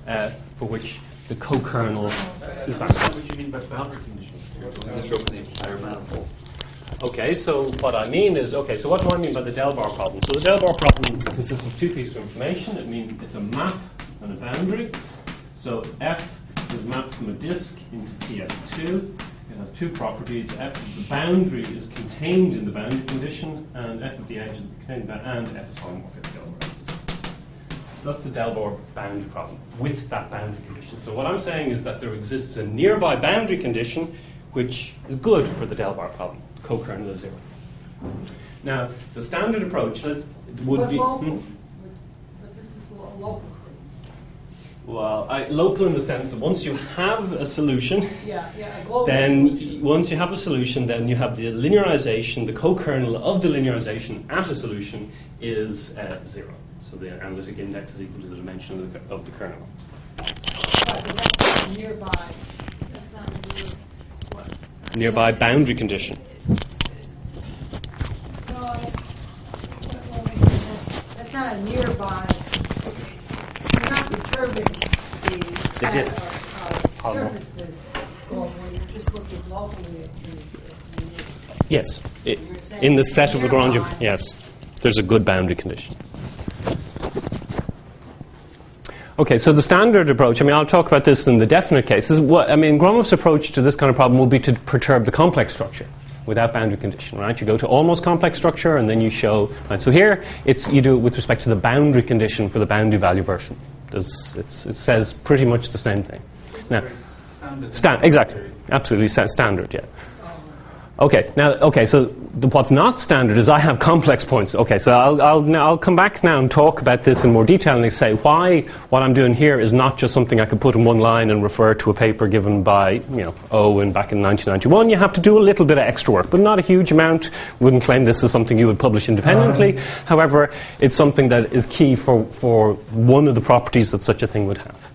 for which the co-kernel is valid. What do you mean by boundary condition? Just open the entire manifold. Okay, so what I mean is, okay, so what do I mean by the Delbar problem? So the Delbar problem consists of two pieces of information. It means it's a map and a boundary. So F is mapped from a disk into TS2. It has two properties. F of the boundary is contained in the boundary condition, and F of the edge is contained in and F is homomorphic Delbar. So that's the Delbar boundary problem with that boundary condition. So what I'm saying is that there exists a nearby boundary condition which is good for the Delbar problem. Co-kernel is 0. Now, the standard approach would be... Local. But this is a local state. Well, local in the sense that once you have a solution, a global then solution. once you have a solution, then you have the linearization, the co-kernel of the linearization at a solution is 0. So the analytic index is equal to the dimension of the kernel. But that's not nearby. That's not near what? Nearby boundary condition. That's not a nearby. You're not perturbing the disk. Surfaces globally. You're just looking locally at the Yes. In the set of Lagrange, yes. There's a good boundary condition. Okay, so the standard approach, I'll talk about this in the definite cases. Gromov's approach to this kind of problem will be to perturb the complex structure without boundary condition, right? You go to almost complex structure and then you show, right? So here, you do it with respect to the boundary condition for the boundary value version. It says pretty much the same thing. Now, exactly, absolutely standard, yeah. Okay, so what's not standard is I have complex points. Okay, so I'll come back now and talk about this in more detail and say why what I'm doing here is not just something I could put in one line and refer to a paper given by Owen back in 1991. You have to do a little bit of extra work, but not a huge amount. Wouldn't claim this is something you would publish independently. However, it's something that is key for one of the properties that such a thing would have.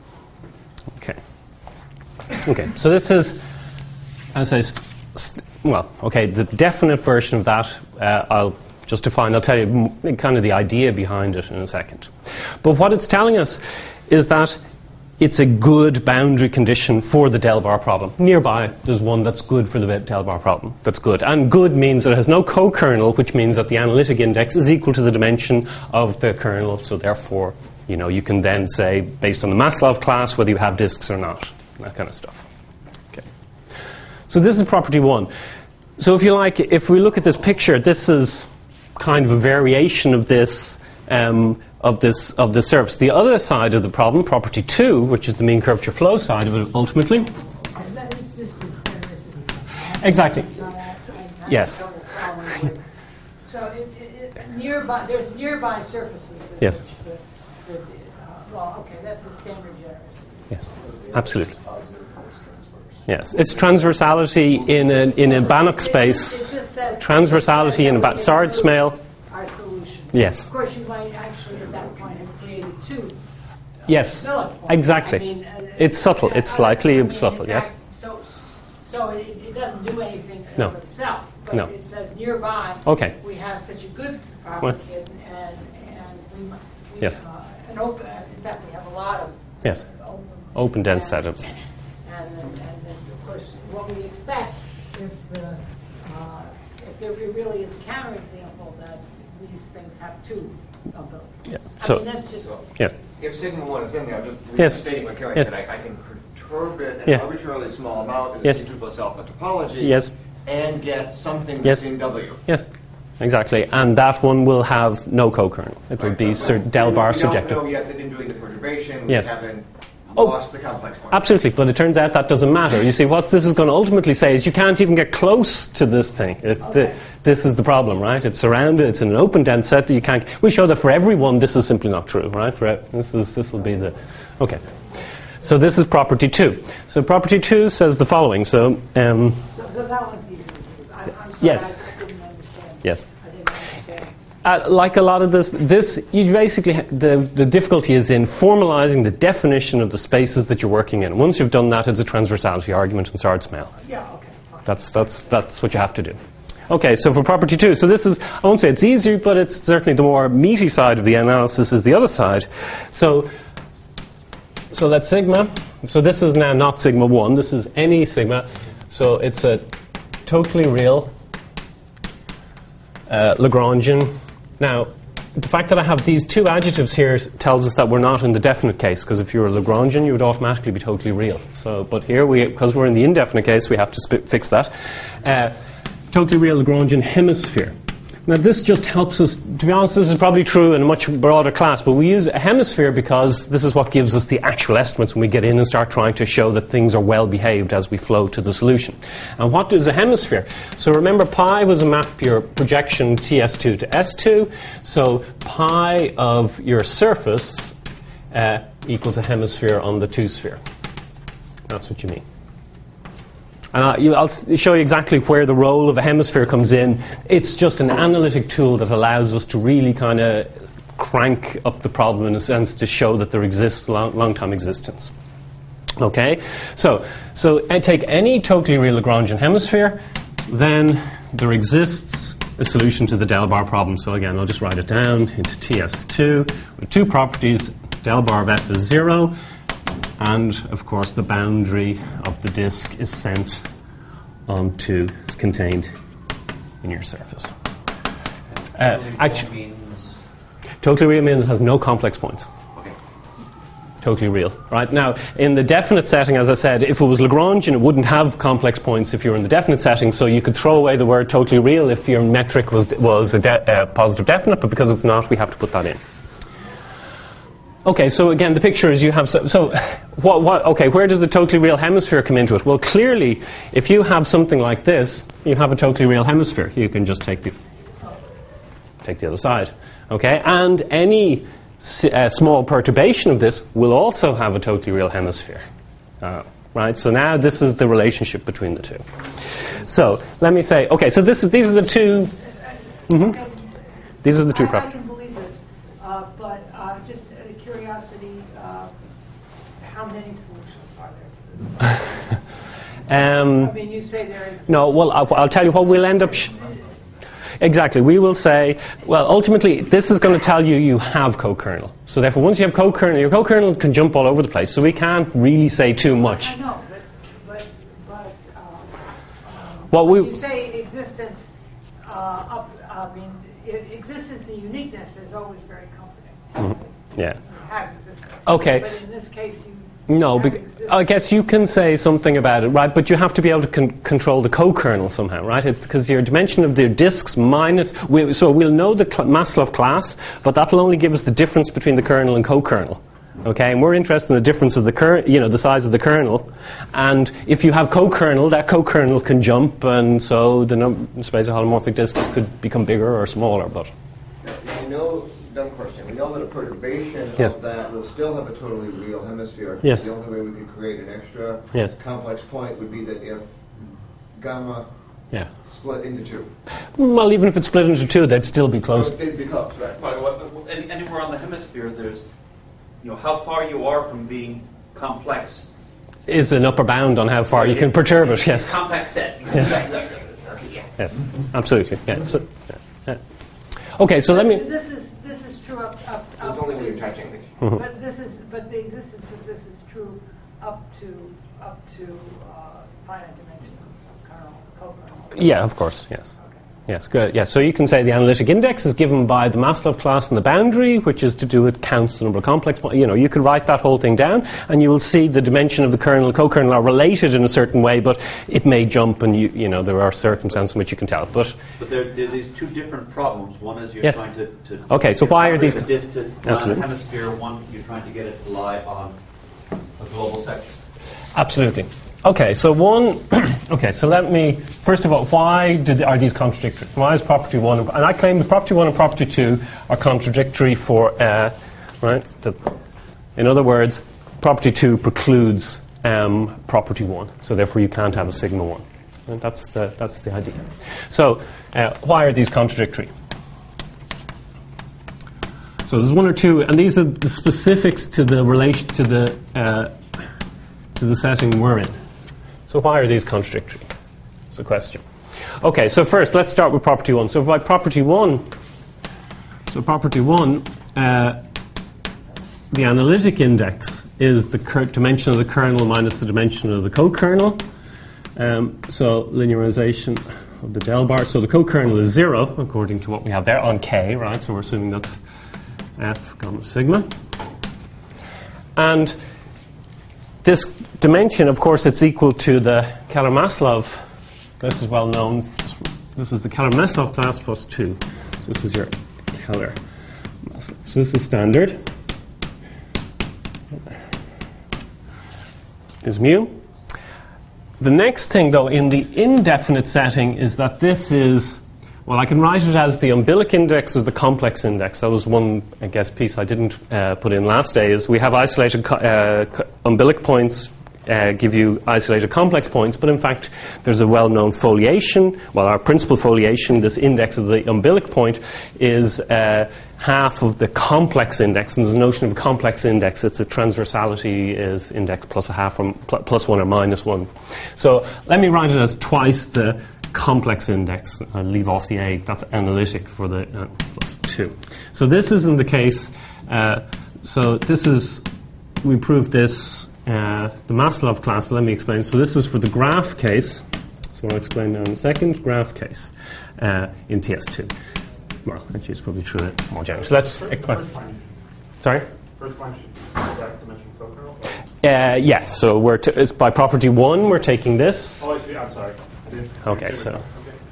Okay, so this is, as I the definite version of that, I'll just define. I'll tell you kind of the idea behind it in a second. But what it's telling us is that it's a good boundary condition for the Delbar problem. Nearby, there's one that's good for the Delbar problem. That's good. And good means that it has no co-kernel, which means that the analytic index is equal to the dimension of the kernel. So therefore, you can then say, based on the Maslov class, whether you have disks or not. That kind of stuff. So this is property 1. So if you like, if we look at this picture, this is kind of a variation of this surface. The other side of the problem, property 2, which is the mean curvature flow side of it, ultimately. Exactly. Yes. So nearby, there's nearby surfaces. Yes. That's a standard generous. Yes. Absolutely. Yes, it's transversality in a Banach space. Transversality in a Sard Smale. Our solution. Yes. Of course, you might actually at that point have created two. Yes, exactly. It's subtle. It's slightly subtle. Yes. So it doesn't do anything of itself. But it says nearby. Okay. We have such a good property, and we yes. An open. In fact, we have a lot of yes. Open dense set of. And then, of course, what we expect if there really is a counterexample that these things have two abilities. Yeah. So, that's just... Yes. If sigma 1 is in there, I'm just stating what Karen said. I can perturb it an arbitrarily small amount in the C2 plus alpha topology and get something that's in W. Yes. Exactly, and that one will have no co-kernel. It will be Delbar surjective. We don't know yet that in doing the perturbation we haven't lost the complex point. Absolutely, but it turns out that doesn't matter. You see, what this is going to ultimately say is you can't even get close to this thing. This is the problem, right? It's surrounded, it's in an open dense set that you can't... We show that for everyone this is simply not true, right? This will be the... Okay. So this is property 2. So property 2 says the following. So that one's easy. I'm sorry, yes. I just didn't understand. Yes. I didn't understand. Like a lot of this you basically the difficulty is in formalizing the definition of the spaces that you're working in. Once you've done that, it's a transversality argument in Sard Smale. Yeah. Okay. That's what you have to do. Okay, so for property 2, so this is, I won't say it's easier, but it's certainly the more meaty side of the analysis is the other side. So So that's sigma. So this is now not sigma 1. This is any sigma. So it's a totally real Lagrangian. Now, the fact that I have these two adjectives here tells us that we're not in the definite case, because if you were a Lagrangian, you would automatically be totally real. So, but here, because we're in the indefinite case, we have to fix that. Totally real Lagrangian hemisphere. Now, this just helps us, to be honest, this is probably true in a much broader class, but we use a hemisphere because this is what gives us the actual estimates when we get in and start trying to show that things are well behaved as we flow to the solution. And what is a hemisphere? So remember, pi was a map, your projection TS2 to S2, so pi of your surface equals a hemisphere on the 2-sphere. That's what you mean. And I'll show you exactly where the role of a hemisphere comes in. It's just an analytic tool that allows us to really kind of crank up the problem in a sense to show that there exists long-time existence. Okay? So I take any totally real Lagrangian hemisphere, then there exists a solution to the del bar problem. So again, I'll just write it down into TS2 with two properties. Del bar of f is 0. And, of course, the boundary of the disk is is contained in your surface. Totally real means it has no complex points. Okay. Totally real. Right? Now, in the definite setting, as I said, if it was Lagrangian, it wouldn't have complex points if you were in the definite setting, so you could throw away the word totally real if your metric was a positive definite, but because it's not, we have to put that in. Okay, so again, the picture is you have... Okay, where does the totally real hemisphere come into it? Well, clearly, if you have something like this, you have a totally real hemisphere. You can just take the other side. Okay, and any small perturbation of this will also have a totally real hemisphere. Right, so now this is the relationship between the two. So, let me say... Okay, so these are the two... These are the two properties. I can believe this, but just out of curiosity, how many solutions are there to this? I mean, you say there exists... No, well, I'll tell you what we'll end up... Exactly. We will say, well, ultimately, this is going to tell you you have co-kernel. So therefore, once you have co-kernel, your co-kernel can jump all over the place. So we can't really say too much. I know, but well, when you say existence, existence and uniqueness is always very comforting. Yeah. You have existence. Okay. But in this case, you... No, I guess you can say something about it, right? But you have to be able to control the co-kernel somehow, right? It's because your dimension of the disks minus... so we'll know the Maslov class, but that'll only give us the difference between the kernel and co-kernel. Okay, and we're interested in the difference of the the size of the kernel. And if you have co-kernel, that co-kernel can jump, and so the space of holomorphic disks could become bigger or smaller. But I know, dumb question. We know that a perturbation Yes. of that will still have a totally real hemisphere. Yes. The only way we could create an extra Yes. complex point would be that if gamma split into two. Well, even if it's split into two, they'd still be close. They'd be close, right? Anywhere on the hemisphere, there's, how far you are from being complex. Is an upper bound on how far you can perturb it, yes. Compact set. Yes. Yes, absolutely. Yeah. So, okay, so let me... This is true up So it's only when you're touching these. But the existence of this is true up to finite dimensions of co-kernel. Yeah, of course, yes. Okay. Yes, good. Yeah, so you can say the analytic index is given by the Maslov class and the boundary, which is to do with counts the number of complex points. You can write that whole thing down, and you will see the dimension of the kernel and co-kernel are related in a certain way, but it may jump, and there are circumstances in which you can tell. But there are these two different problems. One is you're Yes. trying to Okay, so why are these... the distant hemisphere. One, you're trying to get it to lie on a global section. Absolutely. Okay, so so let me, first of all, why are these contradictory? Why is property 1, and I claim that property 1 and property 2 are contradictory for, right? In other words, property 2 precludes property 1, so therefore you can't have a sigma 1. And that's the idea. So, why are these contradictory? So there's one or two, and these are the specifics to the relation to the setting we're in. So why are these contradictory? It's a question. Okay, so first let's start with property 1. So by property 1, the analytic index is the dimension of the kernel minus the dimension of the co-kernel. So linearization of the del bar. So the co-kernel is 0, according to what we have there, on K, right? So we're assuming that's F gamma sigma. And this dimension, of course, it's equal to the Keller-Maslov. This is well known. This is the Keller-Maslov class plus 2. So this is your Keller-Maslov. So this is standard. Is mu. The next thing, though, in the indefinite setting is that this is, well, I can write it as the umbilic index as the complex index. That was one, I guess, piece I didn't put in last day, is we have isolated umbilic points give you isolated complex points, but in fact there's a well-known foliation. Well, our principal foliation, this index of the umbilic point, is half of the complex index, and there's a notion of a complex index. It's a transversality is index plus a half or plus 1 or minus 1. So let me write it as twice the complex index. I'll leave off the A. That's analytic for the plus 2. So this isn't the case. So this is, we proved this, the Maslov class. So let me explain. So this is for the graph case. So I'll explain now in a second. Graph case in TS2. Well, actually, it's probably true more generally. So let's. Sorry? First line should be that dimension co-kernel? Yeah, so it's by property 1, we're taking this. Oh, I see. I'm sorry. I didn't. Okay, so.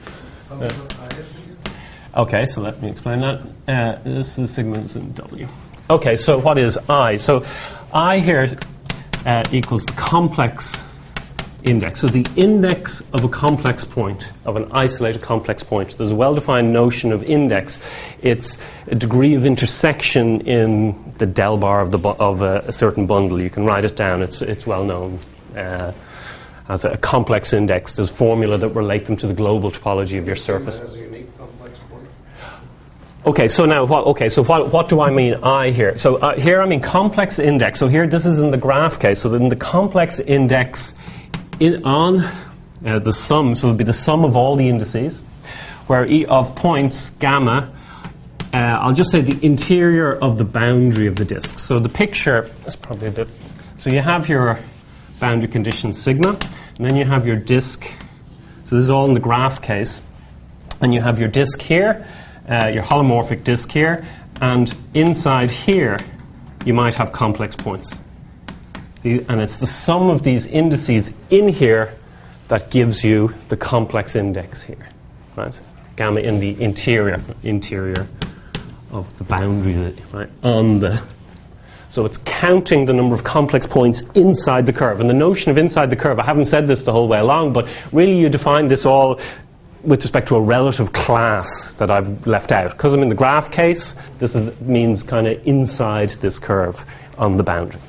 Okay, so let me explain that. This is sigma is in W. Okay, so what is I? So I here equals the complex index. So the index of a complex point, of an isolated complex point. There's a well-defined notion of index. It's a degree of intersection in the del bar of a certain bundle. You can write it down. It's well known as a complex index. There's a formula that relate them to the global topology of your surface. Has a unique complex point. Okay, so now what do I mean I here? So here I mean complex index. So here this is in the graph case. So in the complex index on the sum, so it would be the sum of all the indices, where of points gamma, I'll just say the interior of the boundary of the disk. So the picture is probably a bit. So you have your boundary condition sigma, and then you have your disk. So this is all in the graph case, and you have your disk here, your holomorphic disk here, and inside here you might have complex points. And it's the sum of these indices in here that gives you the complex index here, right? Gamma in the interior of the boundary, right? So it's counting the number of complex points inside the curve. And the notion of inside the curve, I haven't said this the whole way along, but really you define this all with respect to a relative class that I've left out. Because I'm in the graph case, means kind of inside this curve on the boundary.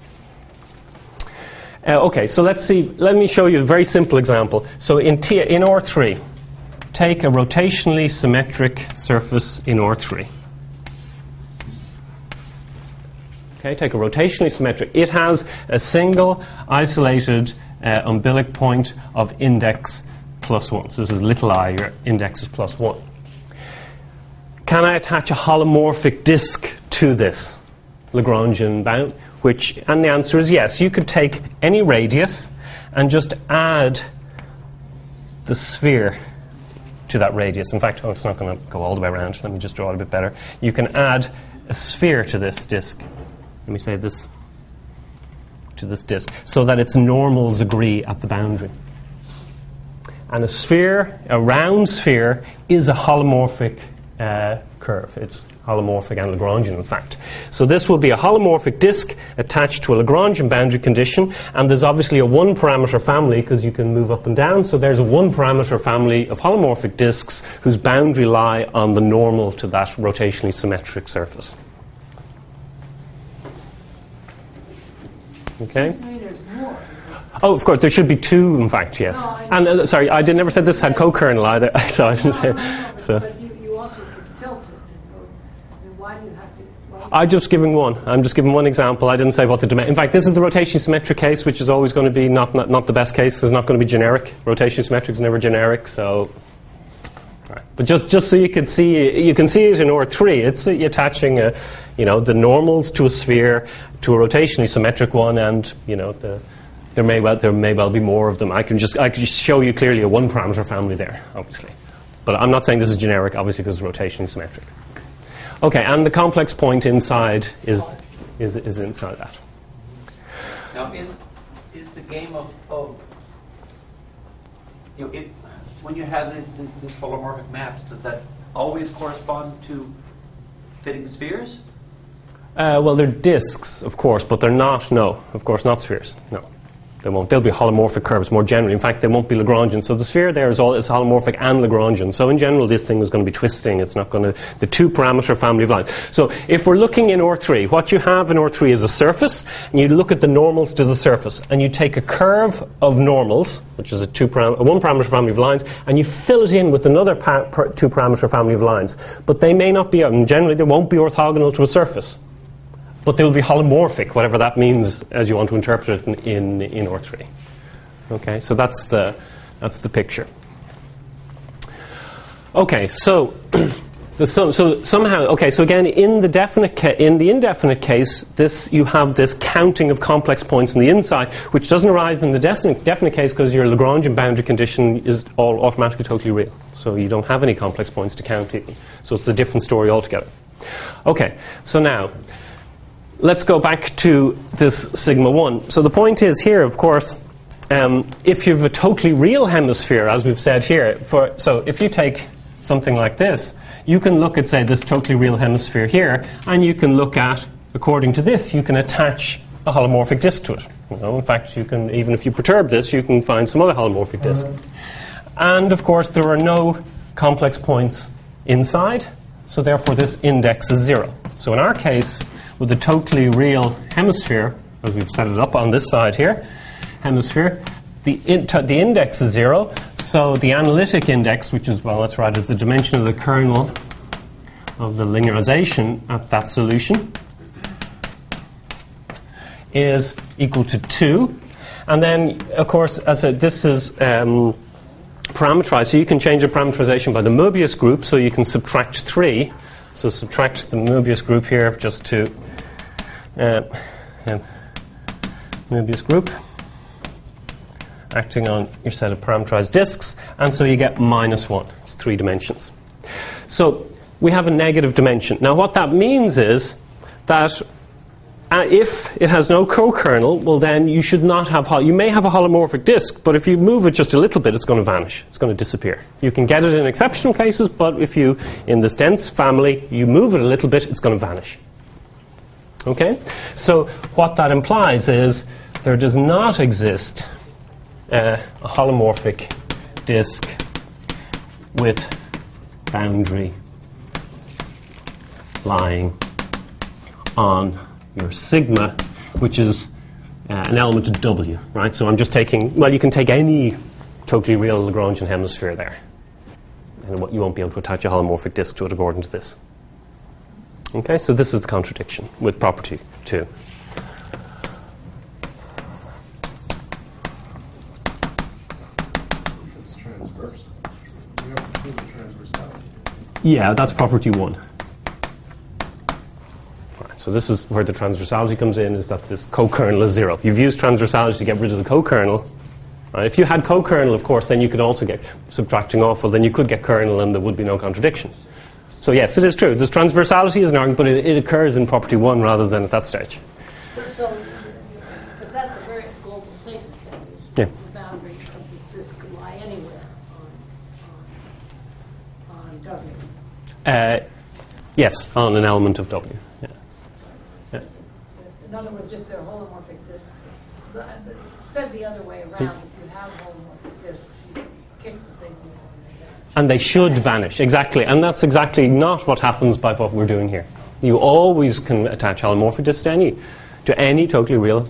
Okay, so let's see. Let me show you a very simple example. So in R3, take a rotationally symmetric surface in R3. Okay, take a rotationally symmetric. It has a single isolated umbilic point of index plus 1. So this is little I, your index is plus 1. Can I attach a holomorphic disk to this Lagrangian bound? And the answer is yes. You could take any radius and just add the sphere to that radius. In fact, it's not going to go all the way around. Let me just draw it a bit better. You can add a sphere to this disk. Let me say this to this disk, so that its normals agree at the boundary. And a round sphere, is a holomorphic curve. It's holomorphic and Lagrangian, in fact. So this will be a holomorphic disk attached to a Lagrangian boundary condition, and there's obviously a one-parameter family because you can move up and down. So there's a one-parameter family of holomorphic disks whose boundary lie on the normal to that rotationally symmetric surface. Okay? There's more. Oh, of course, there should be two, in fact, yes. No, And sorry, I never said this had co-kernel either, so I didn't say. So. But you also could tilt it. And why do you have to? I'm just giving one example. I didn't say what the dimension. In fact, this is the rotation symmetric case, which is always going to be not the best case. It's not going to be generic. Rotation symmetric is never generic. So, right. But just so you can see it in R3. It's attaching a the normals to a sphere, to a rotationally symmetric one, and there may well be more of them. I can just show you clearly a one-parameter family there, obviously. But I'm not saying this is generic, obviously, because it's rotationally symmetric. Okay, and the complex point inside is inside that. Now, is the game of when you have this holomorphic maps, does that always correspond to fitting spheres? Well, they're disks, of course, but they're not. No, of course, not spheres. No. They won't. They'll be holomorphic curves more generally. In fact, they won't be Lagrangian. So the sphere there is holomorphic and Lagrangian. So in general, this thing is going to be twisting. It's not going to the two-parameter family of lines. So if we're looking in R3, what you have in R3 is a surface, and you look at the normals to the surface, and you take a curve of normals, which is a one-parameter family of lines, and you fill it in with another two-parameter family of lines. But they may not be, and generally they won't be orthogonal to a surface. But they will be holomorphic, whatever that means, as you want to interpret it in R3. Okay, so that's the picture. Okay, so somehow, okay, so again, in the indefinite case, you have this counting of complex points on the inside, which doesn't arrive in the definite case because your Lagrangian boundary condition is all automatically totally real. So you don't have any complex points to count even. So it's a different story altogether. Okay, so now let's go back to this sigma 1. So the point is here, of course, if you have a totally real hemisphere, as we've said here, so if you take something like this, you can look at, say, this totally real hemisphere here, and you can look at, according to this, you can attach a holomorphic disk to it. In fact, you can, even if you perturb this, you can find some other holomorphic disk. And, of course, there are no complex points inside, so therefore this index is 0. So in our case, with a totally real hemisphere, as we've set it up on this side here, hemisphere, the index is 0, so the analytic index, which is, well, that's right, is the dimension of the kernel of the linearization at that solution, is equal to 2. And then, of course, as I said, this is parameterized, so you can change the parameterization by the Möbius group, so you can subtract 3. So subtract the Möbius group here just to Möbius group acting on your set of parameterized disks, and so you get -1. It's 3 dimensions. So we have a negative dimension. Now what that means is that if it has no co-kernel, well then you should not have, you may have a holomorphic disk, but if you move it just a little bit, it's going to vanish. It's going to disappear. You can get it in exceptional cases, but if you, in this dense family, you move it a little bit, it's going to vanish. Okay? So what that implies is there does not exist a holomorphic disk with boundary lying on your sigma, which is an element of W, right? So I'm just taking, well, you can take any totally real Lagrangian hemisphere there, and you won't be able to attach a holomorphic disk to it according to this. Okay, so this is the contradiction with property 2. It's transverse. You have to prove the transversality. Yeah, that's property 1. So this is where the transversality comes in, is that this co-kernel is 0. You've used transversality to get rid of the co-kernel. Right? If you had co-kernel, of course, then you could also get subtracting off. Well, then you could get kernel and there would be no contradiction. So yes, it is true. This transversality is an argument, but it occurs in property 1 rather than at that stage. But that's a very global statement. Yeah. The boundary of this disk can lie anywhere on W. Yes, on an element of W. Yeah. In other words, if they're holomorphic disks, said the other way around, if you have holomorphic disks, you kick the thing and they should vanish, exactly. And that's exactly not what happens by what we're doing here. You always can attach holomorphic disks to any totally real.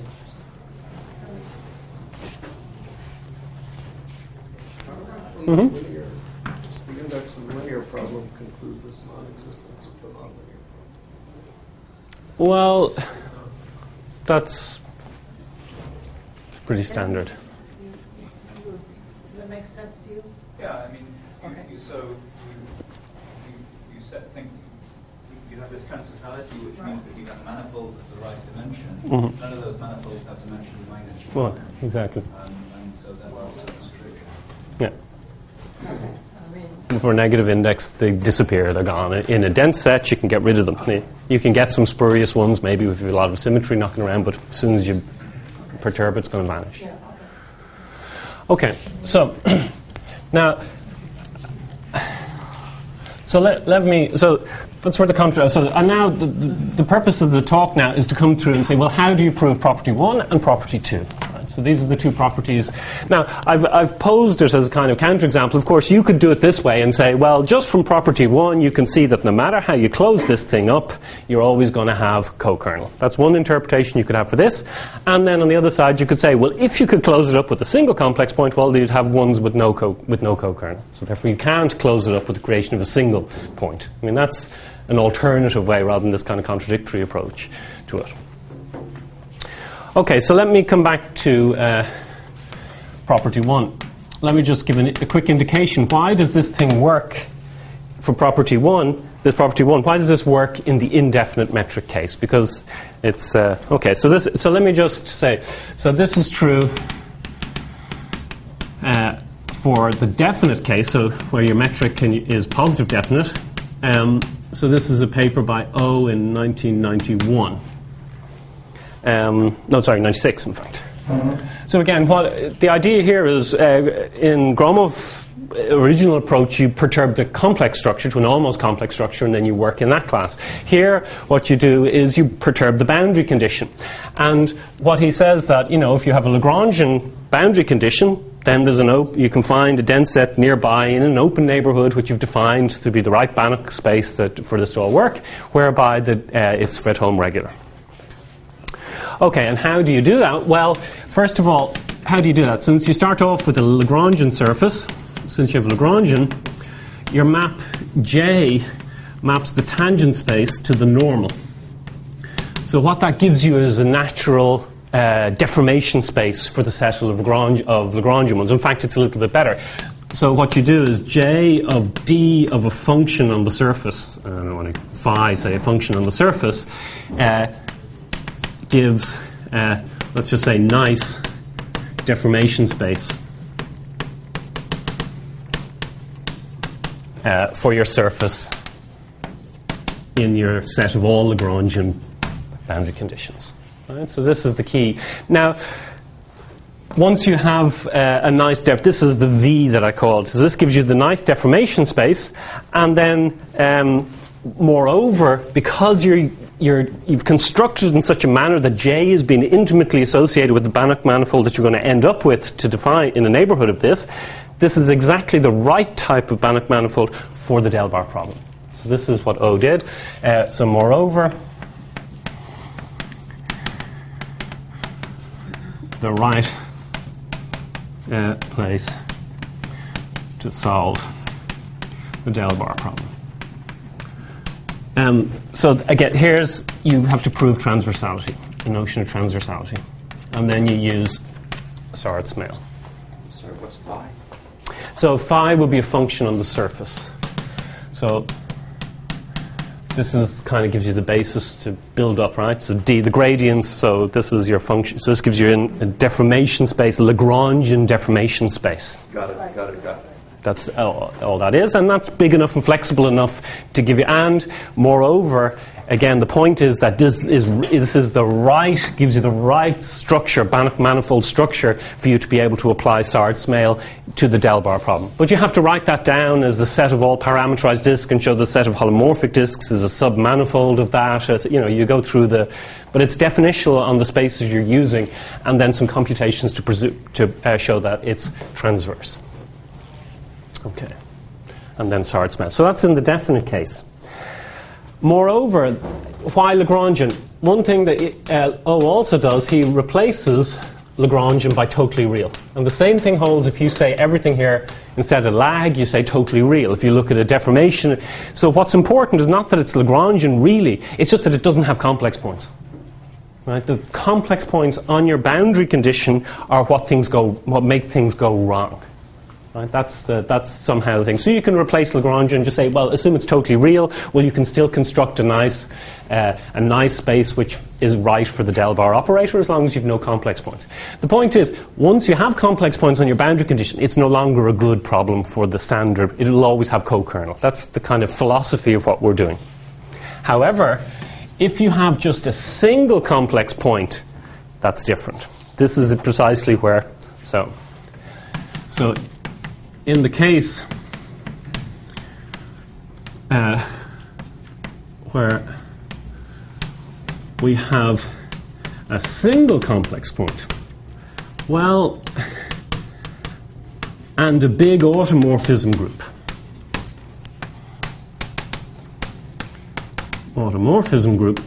Just the index of the linear problem conclude this non-existence of the nonlinear problem. Well, that's pretty standard. Does that make sense to you? Yeah, I mean, Okay. you set think you have this transversality, which means that you have manifolds of the right dimension. Mm-hmm. None of those manifolds have dimension -1. Well, exactly. And so that also is true. Yeah. For a negative index, they disappear, they're gone. In a dense set, you can get rid of them. You can get some spurious ones, maybe with a lot of symmetry knocking around, but as soon as you perturb it, it's going to vanish. Okay, so now, so that's where the contrast. So now the purpose of the talk now is to come through and say, well, how do you prove property 1 and property 2? Right, so these are the two properties. Now, I've posed it as a kind of counterexample. Of course, you could do it this way and say, well, just from property 1, you can see that no matter how you close this thing up, you're always going to have co-kernel. That's one interpretation you could have for this. And then on the other side, you could say, well, if you could close it up with a single complex point, well, you'd have ones with no co-kernel. So therefore, you can't close it up with the creation of a single point. I mean, that's an alternative way rather than this kind of contradictory approach to it. Okay, so let me come back to property 1. Let me just give a quick indication. Why does this thing work for property 1? This property 1, why does this work in the indefinite metric case? Because it's okay. So let me just say. So this is true for the definite case. So where your metric is positive definite. So this is a paper by O in 1991. 96, in fact. So again, the idea here is in Gromov's original approach, you perturb the complex structure to an almost complex structure, and then you work in that class. Here, what you do is you perturb the boundary condition. And what he says that, if you have a Lagrangian boundary condition, then you can find a dense set nearby in an open neighborhood which you've defined to be the right Banach space for this to all work, whereby it's Fredholm regular. Okay, and how do you do that? Well, first of all, how do you do that? Since you start off with a Lagrangian surface, since you have a Lagrangian, your map J maps the tangent space to the normal. So what that gives you is a natural deformation space for the set of Lagrangian ones. In fact, it's a little bit better. So what you do is J of D of a function on the surface, I don't want to phi, say a function on the surface, gives, let's just say, nice deformation space for your surface in your set of all Lagrangian boundary conditions. Right? So this is the key. Now, once you have a nice this is the V that I called. So this gives you the nice deformation space, and then moreover, because you've constructed it in such a manner that J has been intimately associated with the Banach manifold that you're going to end up with to define in a neighborhood of this. This is exactly the right type of Banach manifold for the Delbar problem. So this is what O did. So moreover, the right place to solve the Delbar problem. So again, you have to prove transversality, the notion of transversality. And then you use Saartz-Mail. Sorry, what's phi? So phi will be a function on the surface. So this is kind of gives you the basis to build up, right? So D, the gradients, so this is your function. So this gives you a deformation space, a Lagrangian deformation space. Got it. That's all that is, and that's big enough and flexible enough to give you. And moreover, again, the point is that this is the right, gives you the right structure, Banach manifold structure, for you to be able to apply Saartz-Mail to the Delbar problem. But you have to write that down as the set of all parametrized disks and show the set of holomorphic disks is a submanifold of that. You go through but it's definitional on the spaces you're using, and then some computations to show that it's transverse. Okay, and then Saartz-Mail. So that's in the definite case. Moreover, why Lagrangian? One thing that O also does, he replaces Lagrangian by totally real. And the same thing holds if you say everything here, instead of lag, you say totally real. If you look at a deformation. So what's important is not that it's Lagrangian really, it's just that it doesn't have complex points. Right? The complex points on your boundary condition are what make things go wrong. Right? That's somehow the thing. So you can replace Lagrangian and just say, well, assume it's totally real. Well, you can still construct a nice space which is right for the del bar operator as long as you've no complex points. The point is, once you have complex points on your boundary condition, it's no longer a good problem for the standard. It will always have co-kernel. That's the kind of philosophy of what we're doing. However, if you have just a single complex point, that's different. This is precisely where. So in the case where we have a single complex point, well, and a big automorphism group. Automorphism group.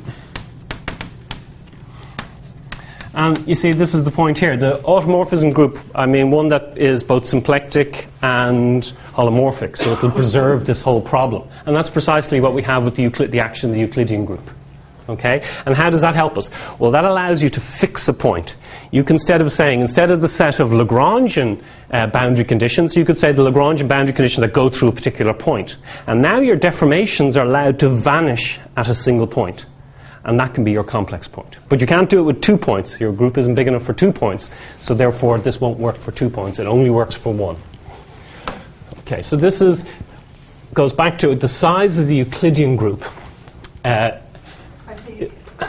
And you see, this is the point here. The automorphism group, I mean, one that is both symplectic and holomorphic, so it will preserve this whole problem. And that's precisely what we have with the action of the Euclidean group. Okay? And how does that help us? Well, that allows you to fix a point. You can, instead of the set of Lagrangian boundary conditions, you could say the Lagrangian boundary conditions that go through a particular point. And now your deformations are allowed to vanish at a single point. And that can be your complex point. But you can't do it with 2 points. Your group isn't big enough for 2 points. So therefore, this won't work for 2 points. It only works for 1. Okay, so this goes back to the size of the Euclidean group. I mean,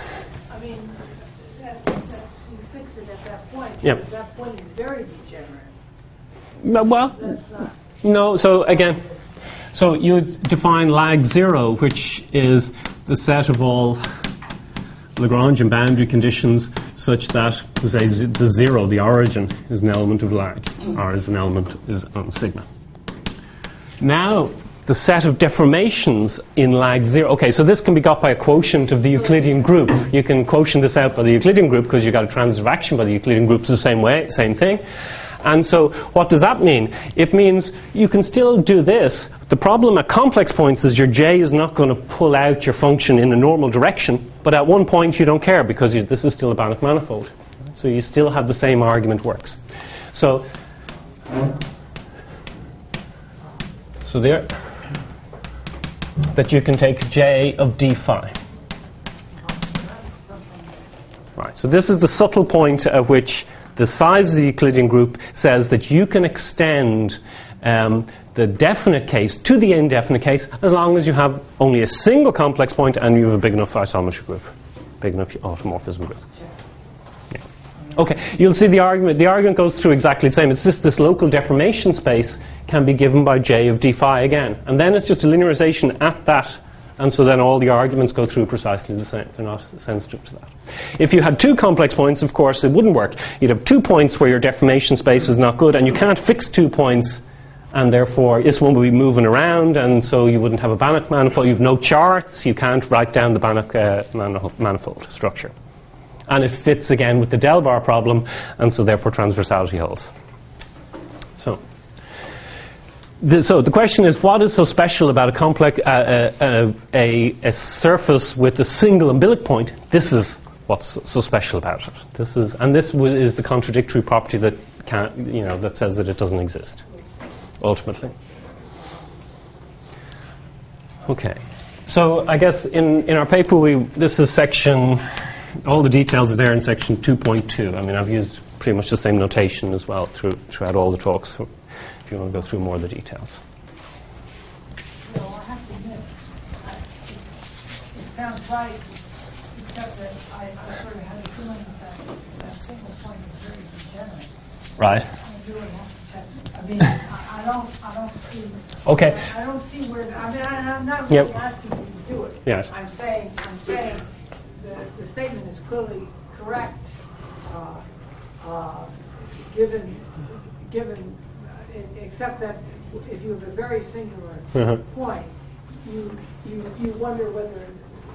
that's, you fix it at that point. Yeah. That point is very degenerate. Well, That's not. no, so again, so you define lag 0, which is the set of all Lagrangian boundary conditions such that, say, the 0, the origin, is an element of lag, or is an element on sigma. Now, the set of deformations in lag 0. Okay, so this can be got by a quotient of the Euclidean group. You can quotient this out by the Euclidean group because you've got a transitive action by the Euclidean group. It's the same way, same thing. And so what does that mean? It means you can still do this. The problem at complex points is your J is not going to pull out your function in a normal direction, but at one point you don't care because this is still a Banach manifold. So you still have the same argument works. So there, that you can take J of d phi. Right, so this is the subtle point at which the size of the Euclidean group says that you can extend the definite case to the indefinite case as long as you have only a single complex point and you have a big enough isometry group, big enough automorphism group. Yeah. Okay, you'll see the argument. The argument goes through exactly the same. It's just this local deformation space can be given by J of d phi again. And then it's just a linearization at that. And so then all the arguments go through precisely the same. They're not sensitive to that. If you had 2 complex points, of course, it wouldn't work. You'd have 2 points where your deformation space is not good, and you can't fix 2 points, and therefore this one would be moving around, and so you wouldn't have a Banach manifold. You have no charts. You can't write down the Banach manifold structure. And it fits again with the del bar problem, and so therefore transversality holds. So the question is, what is so special about a complex, a surface with a single umbilic point? This is what's so special about it. This is the contradictory property that that says that it doesn't exist. Ultimately. Okay. So I guess in our paper this is section. All the details are there in section 2.2. I mean, I've used pretty much the same notation as well throughout all the talks. So if you want to go through more of the details. Well, I have to admit, it sounds right, except that I sort of had a feeling that single point is very degenerate. Right. I really have to check it. I mean, I don't see. Okay. I don't see where. I'm not really asking you to do it. Yes. I'm saying the statement is clearly correct, given. Except that if you have a very singular point, you wonder whether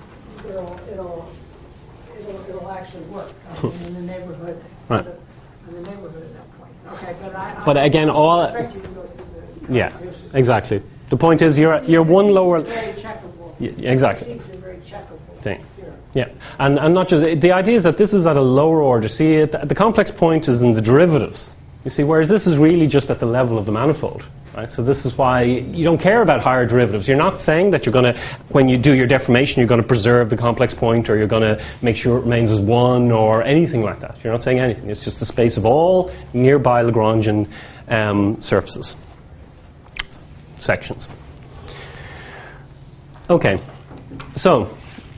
it'll actually work in the neighborhood. Right. In the neighborhood at that point. Okay, but again, all. expect you to go through the Yeah, exactly. The point is, you're one lower. Very checkable. Yeah, exactly. It seems a very checkable Thing. theorem. Yeah, and not just the idea is that this is at a lower order. See, the complex point is in the derivatives. You see, whereas this is really just at the level of the manifold. Right? So this is why you don't care about higher derivatives. You're not saying that you're going to, when you do your deformation, you're going to preserve the complex point, or you're going to make sure it remains as 1, or anything like that. You're not saying anything. It's just the space of all nearby Lagrangian surfaces, sections. Okay, so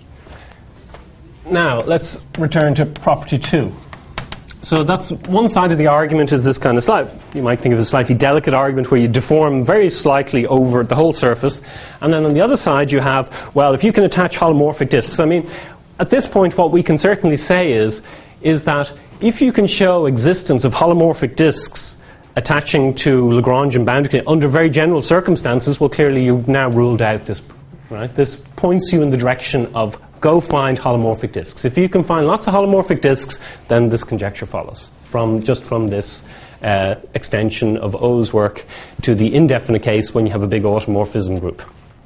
now let's return to property 2. So that's one side of the argument, is this kind of slight, you might think of a slightly delicate argument where you deform very slightly over the whole surface. And then on the other side you have, well, if you can attach holomorphic disks. I mean, at this point what we can certainly say is that if you can show existence of holomorphic disks attaching to Lagrangian boundary under very general circumstances, well, clearly you've now ruled out this. Right? This points you in the direction of go find holomorphic disks. If you can find lots of holomorphic disks, then this conjecture follows from this extension of O's work to the indefinite case when you have a big automorphism group.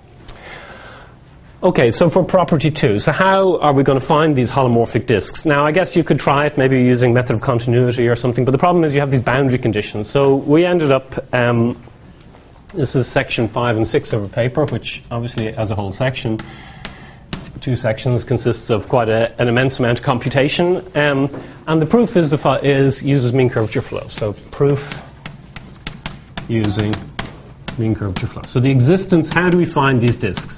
Okay, so for property 2, so how are we going to find these holomorphic disks? Now, I guess you could try it maybe using method of continuity or something, but the problem is you have these boundary conditions. So we ended up, this is section 5 and 6 of a paper, which obviously as a whole section, 2 sections, consists of quite an immense amount of computation, and the proof uses mean curvature flow. So proof using mean curvature flow. So the existence, how do we find these disks?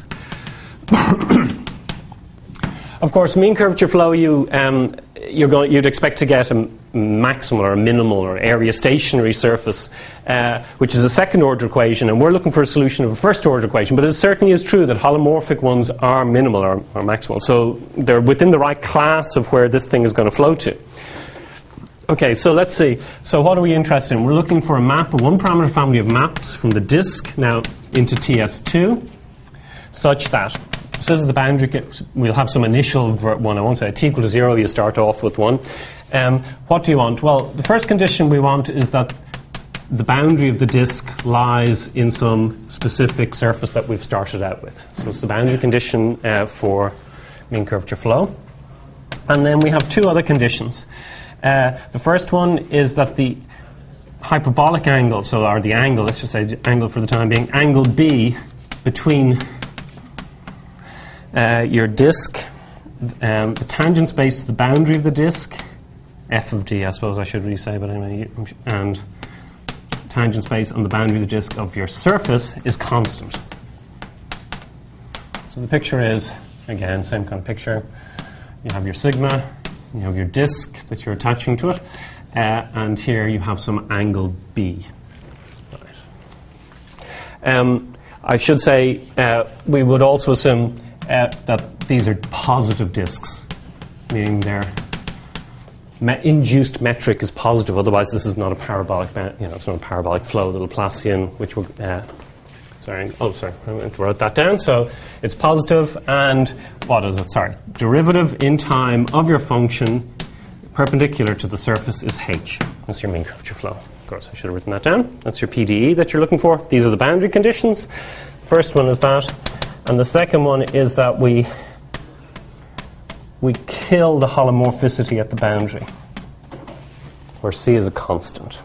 Of course, mean curvature flow, you'd expect to get a maximal or a minimal or area stationary surface, which is a second order equation, and we're looking for a solution of a first order equation. But it certainly is true that holomorphic ones are minimal or maximal, so they're within the right class of where this thing is going to flow to. Okay, so let's see. So what are we interested in? We're looking for a map, a one parameter family of maps from the disk now into TS2, such that, so this is the boundary, we'll have some initial one, I won't say t equal to 0, you start off with 1. What do you want? Well, the first condition we want is that the boundary of the disk lies in some specific surface that we've started out with. So it's the boundary condition for mean curvature flow. And then we have 2 other conditions. The first one is that the hyperbolic angle, or the angle, let's just say angle for the time being, angle B between your disk, the tangent space to the boundary of the disk, f of d, I suppose I should really say, but anyway, and tangent space on the boundary of the disk of your surface is constant. So the picture is, again, same kind of picture. You have your sigma, you have your disk that you're attaching to it, and here you have some angle B. Right. I should say we would also assume that these are positive disks, meaning their induced metric is positive. Otherwise, this is not a parabolic. It's not a parabolic flow. The Laplacian, which will. I wrote that down. So it's positive, and what is it? Sorry, derivative in time of your function perpendicular to the surface is h. That's your mean curvature flow. Of course, I should have written that down. That's your PDE that you're looking for. These are the boundary conditions. First one is that. And the second one is that we kill the holomorphicity at the boundary, where C is a constant.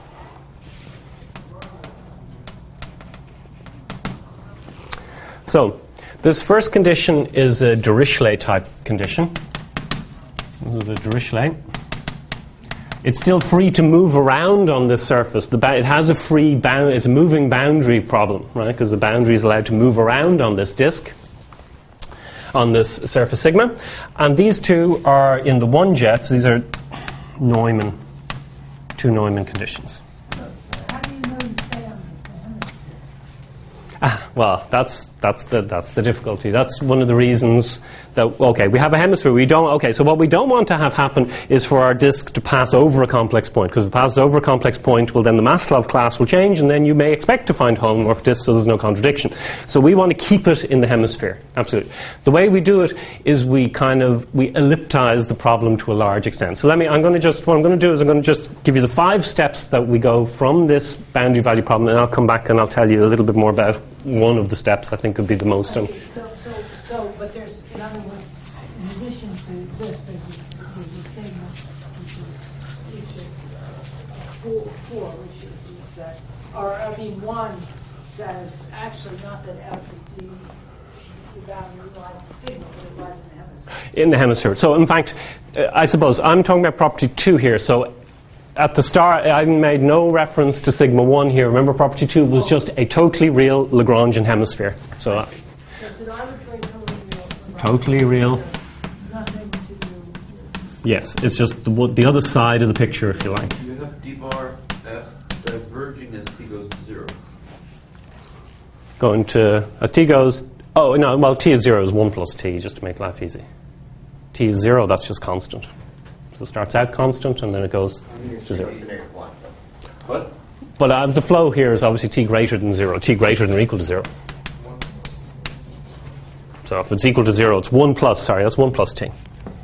So this first condition is a Dirichlet type condition. This is a Dirichlet. It's still free to move around on this surface. It has a free bound. It's a moving boundary problem, right? Because the boundary is allowed to move around on this disk, on this surface sigma. And these 2 are in the 1 jet. So these are Neumann, 2 Neumann conditions. How do you know you stay on this? Well, that's the difficulty. That's one of the reasons that, okay, we have a hemisphere. So what we don't want to have happen is for our disk to pass over a complex point, because if it passes over a complex point, well, then the Maslov class will change, and then you may expect to find holomorphic disks, so there's no contradiction. So we want to keep it in the hemisphere, absolutely. The way we do it is we elliptize the problem to a large extent. So what I'm going to just give you the 5 steps that we go from this boundary value problem, and I'll come back and I'll tell you a little bit more about one of the steps I think would be the most. But there's, in other words, in addition to this, there's a statement which is four, which is that, or I mean, one says actually not that F is the boundary lies in sigma, but it lies in the hemisphere. In the hemisphere. So, in fact, I suppose I'm talking about property 2 here. So, at the start, I made no reference to sigma 1 here. Remember, property 2 was just a totally real Lagrangian hemisphere. So, it's an arbitrary totally real. Nothing to do with. Yes, it's just the other side of the picture, if you like. You have d bar f diverging as t goes to 0. Going to, as t goes, oh, no, well, t is 0 is 1 plus t, just to make life easy. T is 0, that's just constant. So it starts out constant, and then it goes to 0. What? But the flow here is obviously t greater than 0, t greater than or equal to 0. So if it's equal to 0, it's 1 plus, sorry, that's 1 plus t.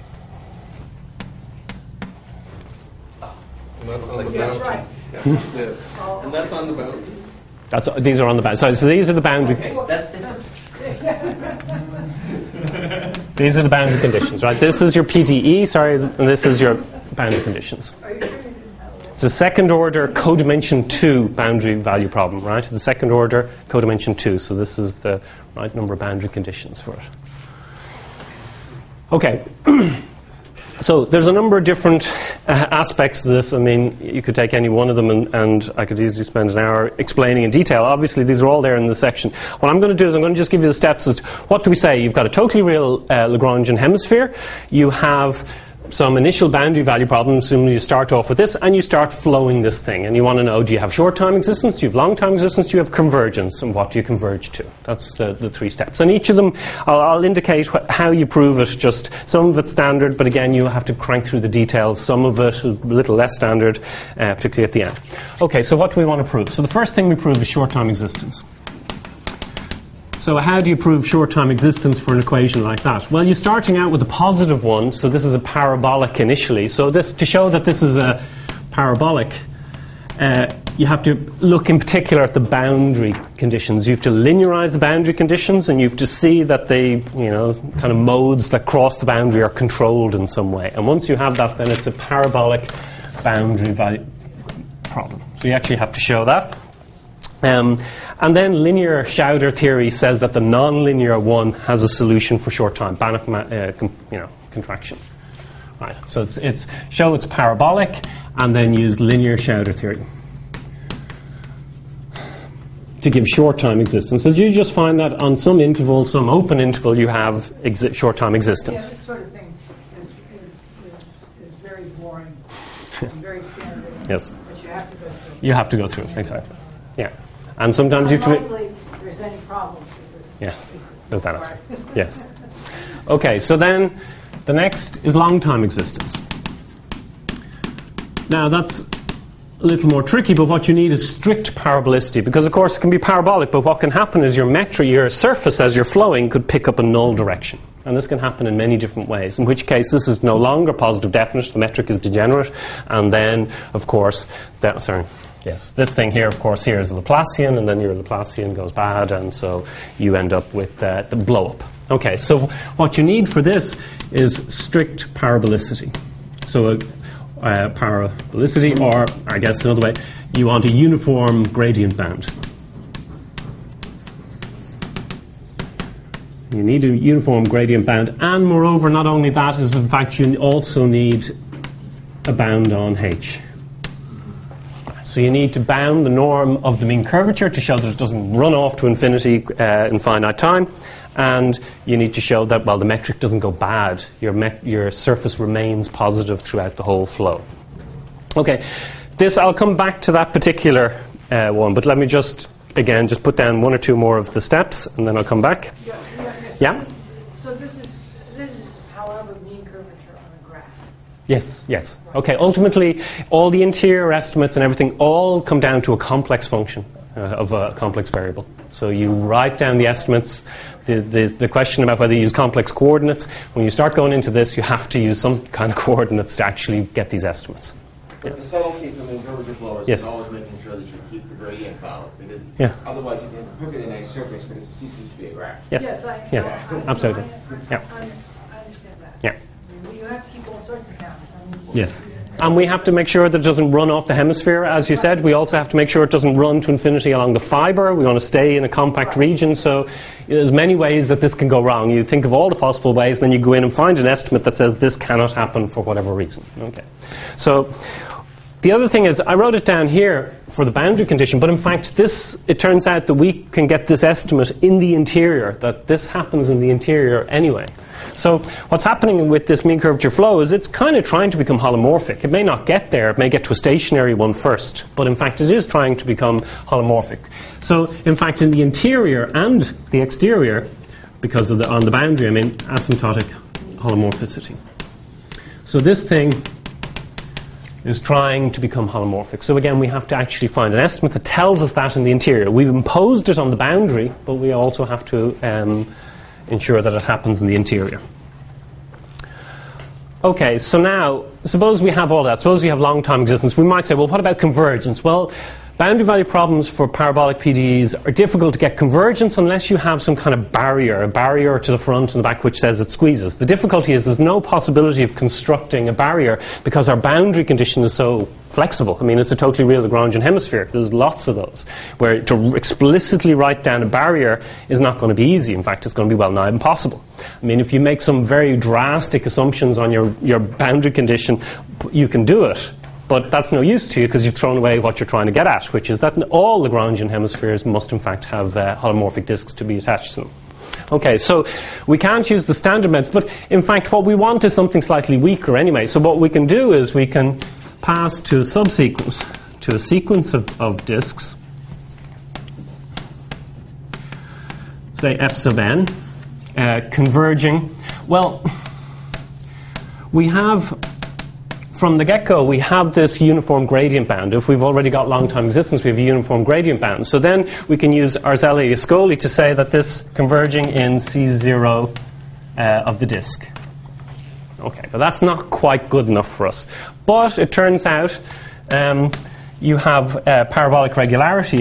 And that's on the Yeah, boundary. right. Yes, it did. And that's on the boundary. These are on the boundary. So these are the boundary. Okay, that's different. These are the boundary conditions, right? This is your PDE, sorry, and this is your boundary conditions. Are you sure you didn't have a It's a second order codimension 2 boundary value problem, right? It's a second order codimension 2, so this is the right number of boundary conditions for it. Okay. So there's a number of different aspects to this. I mean, you could take any one of them and I could easily spend an hour explaining in detail. Obviously, these are all there in the section. What I'm going to do is I'm going to just give you the steps as to what do we say. You've got a totally real Lagrangian hemisphere. You have some initial boundary value problem, assuming you start off with this, and you start flowing this thing. And you want to know, do you have short-time existence, do you have long-time existence, do you have convergence, and what do you converge to? That's the 3 steps. And each of them, I'll indicate how you prove it. Just some of it's standard, but again, you have to crank through the details. Some of it a little less standard, particularly at the end. Okay, so what do we want to prove? So the first thing we prove is short-time existence. So how do you prove short-time existence for an equation like that? Well, you're starting out with a positive one, so this is a parabolic initially. So this, to show that this is a parabolic, you have to look in particular at the boundary conditions. You have to linearize the boundary conditions, and you have to see that they, kind of modes that cross the boundary are controlled in some way. And once you have that, then it's a parabolic boundary value problem. So you actually have to show that. And then linear Schauder theory says that the nonlinear one has a solution for short-time Banach, contraction. Right. So it's show it's parabolic, and then use linear Schauder theory to give short-time existence. So you just find that on some interval, some open interval, you have short-time existence. Yeah, this sort of thing is very boring and very standard. Yes. But you have to go through. You have to go through it, exactly. Yeah. And sometimes you have to... Unlikely there's any problems with this. Yes, with that answer. Yes. Okay, so then the next is long-time existence. Now that's a little more tricky, but what you need is strict parabolicity, because of course it can be parabolic, but what can happen is your surface as you're flowing could pick up a null direction. And this can happen in many different ways, in which case this is no longer positive definite, the metric is degenerate, and then, of course, this thing here, of course, here is a Laplacian, and then your Laplacian goes bad, and so you end up with the blow-up. Okay, so what you need for this is strict parabolicity. So parabolicity, or I guess another way, you want a uniform gradient bound. You need a uniform gradient bound, and moreover, not only that, is in fact you also need a bound on H. So you need to bound the norm of the mean curvature to show that it doesn't run off to infinity in finite time, and you need to show that, the metric doesn't go bad. Your surface remains positive throughout the whole flow. Okay, I'll come back to that particular one, but let me just put down 1 or 2 more of the steps, and then I'll come back. Yeah? So this is however mean curvature on a graph. Yes. Okay, ultimately, all the interior estimates and everything all come down to a complex function of a complex variable. So you write down the estimates. The question about whether you use complex coordinates, when you start going into this, you have to use some kind of coordinates to actually get these estimates. But the subtlety from the curvature flow is always making sure that you keep the gradient bound, because otherwise you can hook it in a surface, but it ceases to be a graph. Yes, absolutely. I understand that. Yeah. You have to keep all sorts of bounds. Yes. And we have to make sure that it doesn't run off the hemisphere, as you said. We also have to make sure it doesn't run to infinity along the fiber. We want to stay in a compact region. So there's many ways that this can go wrong. You think of all the possible ways, and then you go in and find an estimate that says this cannot happen for whatever reason. Okay. So the other thing is, I wrote it down here for the boundary condition, but in fact, it turns out that we can get this estimate in the interior, that this happens in the interior anyway. So what's happening with this mean curvature flow is it's kind of trying to become holomorphic. It may not get there. It may get to a stationary one first. But in fact, it is trying to become holomorphic. So in fact, in the interior and the exterior, because of on the boundary, I mean asymptotic holomorphicity. So this thing is trying to become holomorphic. So again, we have to actually find an estimate that tells us that in the interior. We've imposed it on the boundary, but we also have to ensure that it happens in the interior. Okay, so now, suppose we have all that. Suppose we have long time existence. We might say, well, what about convergence? Well, boundary value problems for parabolic PDEs are difficult to get convergence unless you have some kind of barrier, a barrier to the front and the back which says it squeezes. The difficulty is there's no possibility of constructing a barrier because our boundary condition is so flexible. I mean, it's a totally real Lagrangian hemisphere. There's lots of those, where to explicitly write down a barrier is not going to be easy. In fact, it's going to be well nigh impossible. I mean, if you make some very drastic assumptions on your boundary condition, you can do it. But that's no use to you because you've thrown away what you're trying to get at, which is that all Lagrangian hemispheres must in fact have holomorphic disks to be attached to them. Okay, so we can't use the standard methods, but in fact what we want is something slightly weaker anyway. So what we can do is we can pass to a subsequence, to a sequence of disks, say f sub n, converging. Well, we have, from the get-go, we have this uniform gradient bound. If we've already got long-time existence, we have a uniform gradient bound. So then we can use Arzelli-Ascoli to say that this converging in C0 of the disk. Okay, but that's not quite good enough for us. But it turns out you have parabolic regularity,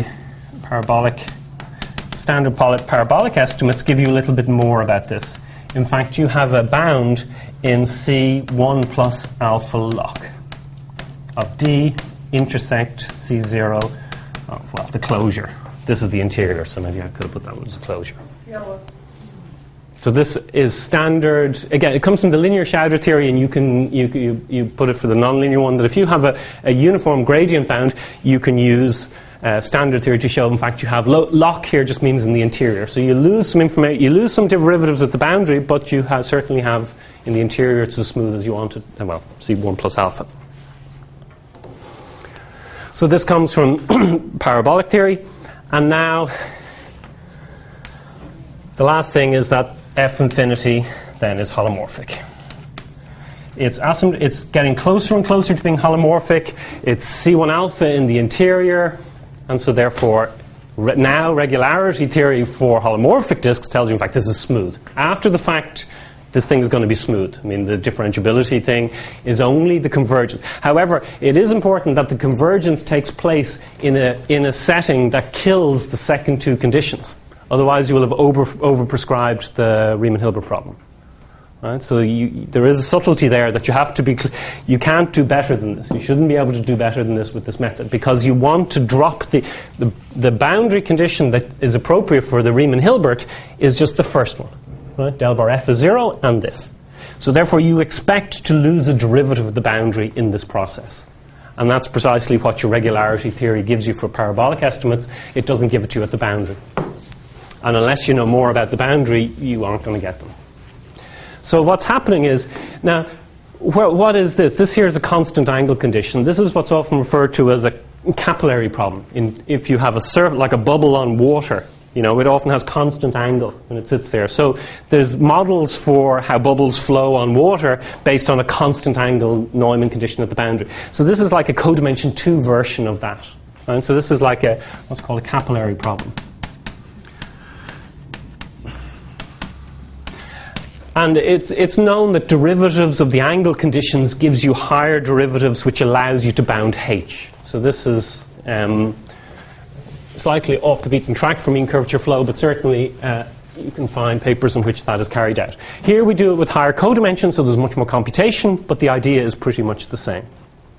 standard parabolic estimates give you a little bit more about this. In fact, you have a bound in C1 plus alpha log of D intersect C0, well, the closure. This is the interior, so maybe I could have put that one as a closure. Yeah, well. So this is standard. Again, it comes from the linear Schauder theory, and you put it for the nonlinear one. That if you have a uniform gradient bound, you can use standard theory to show, in fact, you have lock here just means in the interior. So you lose some information, you lose some derivatives at the boundary, but you certainly have in the interior it's as smooth as you want it. Well, C1 plus alpha. So this comes from parabolic theory, and now the last thing is that F infinity then is holomorphic. It's getting closer and closer to being holomorphic. It's C1 alpha in the interior, and so therefore now regularity theory for holomorphic disks tells you, in fact, this is smooth. After the fact, this thing is going to be smooth. I mean, the differentiability thing is only the convergence. However, it is important that the convergence takes place in a setting that kills the second two conditions. Otherwise, you will have overprescribed the Riemann-Hilbert problem. Right? So there is a subtlety there that you have to be. You can't do better than this. You shouldn't be able to do better than this with this method because you want to drop the boundary condition that is appropriate for the Riemann-Hilbert is just the first one. Right? Del bar f is 0 and this. So therefore, you expect to lose a derivative of the boundary in this process. And that's precisely what your regularity theory gives you for parabolic estimates. It doesn't give it to you at the boundary. And unless you know more about the boundary, you aren't going to get them. So what's happening is, now, what is this? This here is a constant angle condition. This is what's often referred to as a capillary problem. If you have like a bubble on water, it often has constant angle when it sits there. So there's models for how bubbles flow on water based on a constant angle Neumann condition at the boundary. So this is like a codimension 2 version of that. Right? So this is like what's called a capillary problem. And it's known that derivatives of the angle conditions gives you higher derivatives, which allows you to bound H. So this is slightly off the beaten track for mean curvature flow, but certainly you can find papers in which that is carried out. Here we do it with higher codimensions, so there's much more computation, but the idea is pretty much the same.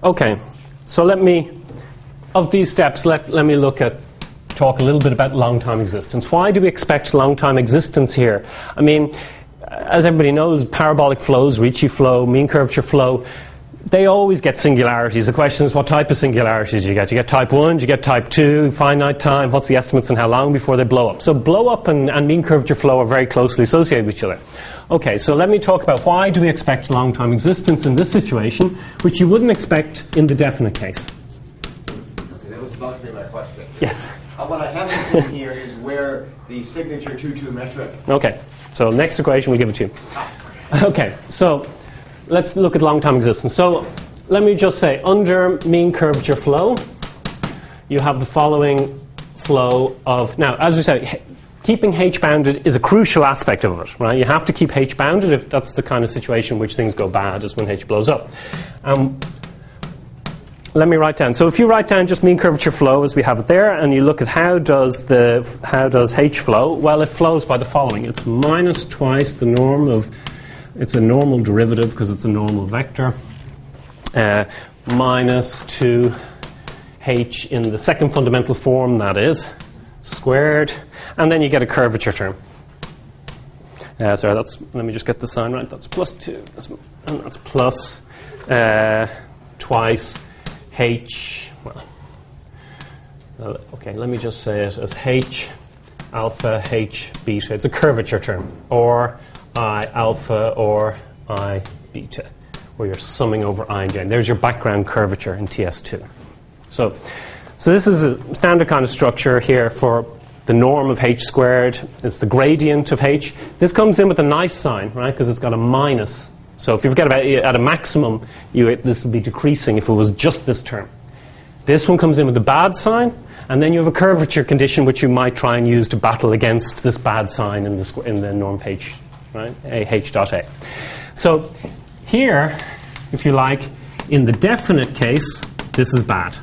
Okay, so of these steps, let me talk a little bit about long-time existence. Why do we expect long-time existence here? I mean, as everybody knows, parabolic flows, Ricci flow, mean curvature flow, they always get singularities. The question is, what type of singularities do you get? Do you get type 1? Do you get type 2? Finite time? What's the estimates and how long before they blow up? So blow up and mean curvature flow are very closely associated with each other. Okay, so let me talk about why do we expect long-time existence in this situation, which you wouldn't expect in the definite case. Okay, that was about to be my question. Yes. What I haven't seen here is where the signature 2-2 metric. Okay, so next equation we give it to you. Okay, so let's look at long-time existence. So let me just say, under mean curvature flow, you have the following flow of... Now, as we said, keeping H bounded is a crucial aspect of it, right? You have to keep H bounded if that's the kind of situation in which things go bad, is when H blows up. Let me write down. So if you write down just mean curvature flow as we have it there, and you look at how does H flow, well, it flows by the following. It's minus twice the norm of... It's a normal derivative because it's a normal vector. Minus 2h in the second fundamental form, that is, squared. And then you get a curvature term. Sorry, let me just get the sign right. That's plus 2. And that's plus twice h. Well, okay, let me just say it as h alpha, h beta. It's a curvature term. Or I alpha or I beta, where you're summing over I and j. And there's your background curvature in TS2. So this is a standard kind of structure here for the norm of h squared. It's the gradient of h. This comes in with a nice sign, right, because it's got a minus. So if you forget about it, at a maximum, this would be decreasing if it was just this term. This one comes in with a bad sign, and then you have a curvature condition which you might try and use to battle against this bad sign in the norm of h. Right? H dot A. So here, if you like, in the definite case, this is bad.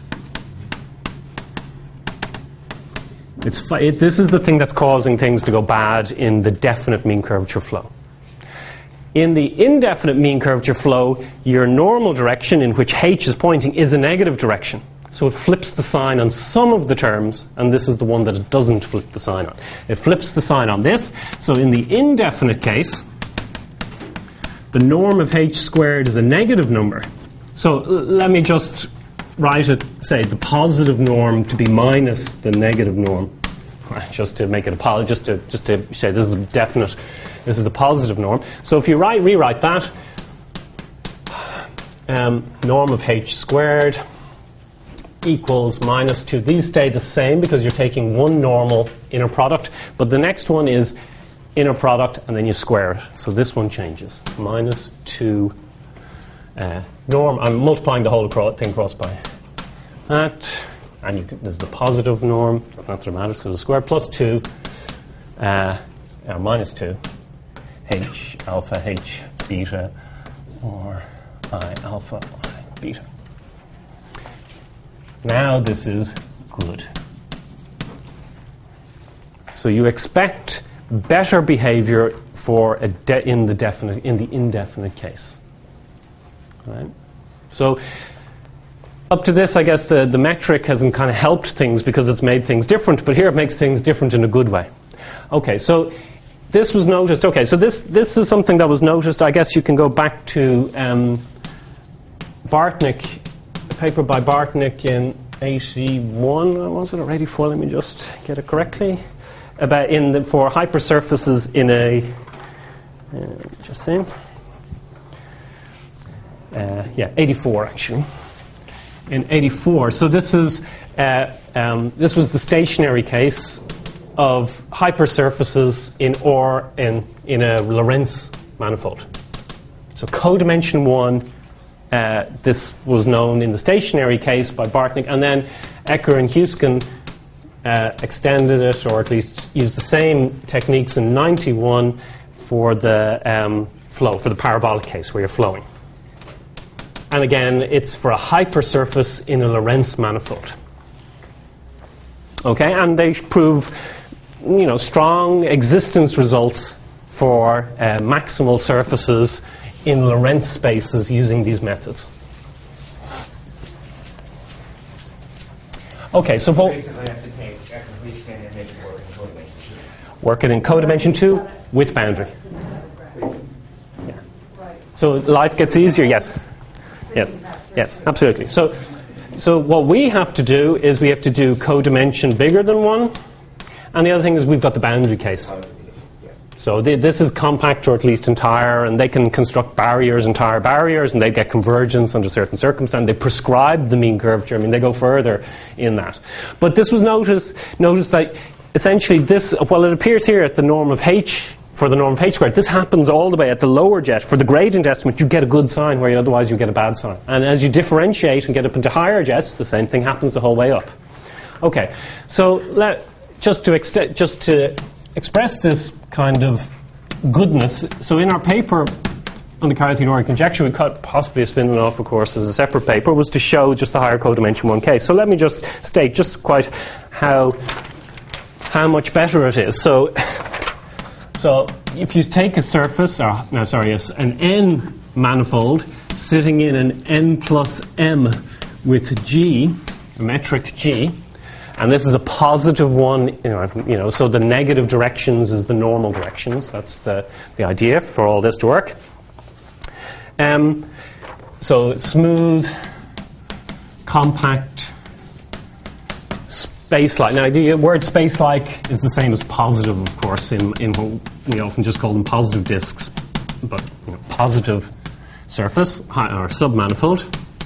This is the thing that's causing things to go bad in the definite mean curvature flow. In the indefinite mean curvature flow, your normal direction in which H is pointing is a negative direction. So it flips the sign on some of the terms, and this is the one that it doesn't flip the sign on. It flips the sign on this. So in the indefinite case, the norm of h squared is a negative number. So let me just write it, say, the positive norm to be minus the negative norm, just to make it just to say this is the definite, this is the positive norm. So if you rewrite that, norm of h squared equals minus 2. These stay the same because you're taking one normal inner product, but the next one is inner product and then you square it. So this one changes. Minus 2 norm. I'm multiplying the whole thing across by that. And this is the positive norm. Not that it matters because it's squared. Plus 2, minus 2, h alpha, h beta, or I alpha, I beta. Now this is good. So you expect better behavior for in the indefinite case. Right? So up to this, I guess the metric hasn't kind of helped things because it's made things different, but here it makes things different in a good way. Okay, so this was noticed. Okay, so this is something that was noticed. I guess you can go back to Bartnik, a paper by Bartnik in 81, was it, or 84? Let me just get it correctly. About for hypersurfaces in a just saying, 84 actually. In 84, so this was the stationary case of hypersurfaces in a Lorentz manifold. So codimension 1. This was known in the stationary case by Bartnik, and then Ecker and Huisken extended it, or at least used the same techniques in 91 for the flow, for the parabolic case where you're flowing. And again, it's for a hypersurface in a Lorentz manifold. Okay, and they prove, strong existence results for maximal surfaces in Lorentz spaces using these methods. Okay, so basically have to take a complete scan and make it work in codimension 2. Work it in codimension 2 with boundary. Yeah. So life gets easier, yes. Yes, absolutely. So what we have to do is we have to do codimension bigger than 1, and the other thing is we've got the boundary case. So this is compact or at least entire, and they can construct barriers, entire barriers, and they get convergence under certain circumstances. They prescribe the mean curvature. I mean, they go further in that. But this was notice that essentially this, well, it appears here at the norm of h, for the norm of h squared. This happens all the way at the lower jet. For the gradient estimate, you get a good sign where otherwise you get a bad sign. And as you differentiate and get up into higher jets, the same thing happens the whole way up. Okay, so just to express this kind of goodness, so in our paper on the Carathenoric conjecture, we could possibly spin it off, of course, as a separate paper, was to show just the higher codimension 1 case. So let me just state just quite how much better it is. So if you take a surface, an n manifold sitting in an n plus m with g, a metric g, and this is a positive one, so the negative directions is the normal directions. That's the idea for all this to work. So smooth, compact, space-like. Now, the word space-like is the same as positive, of course, in we often just call them positive disks, but positive surface or submanifold.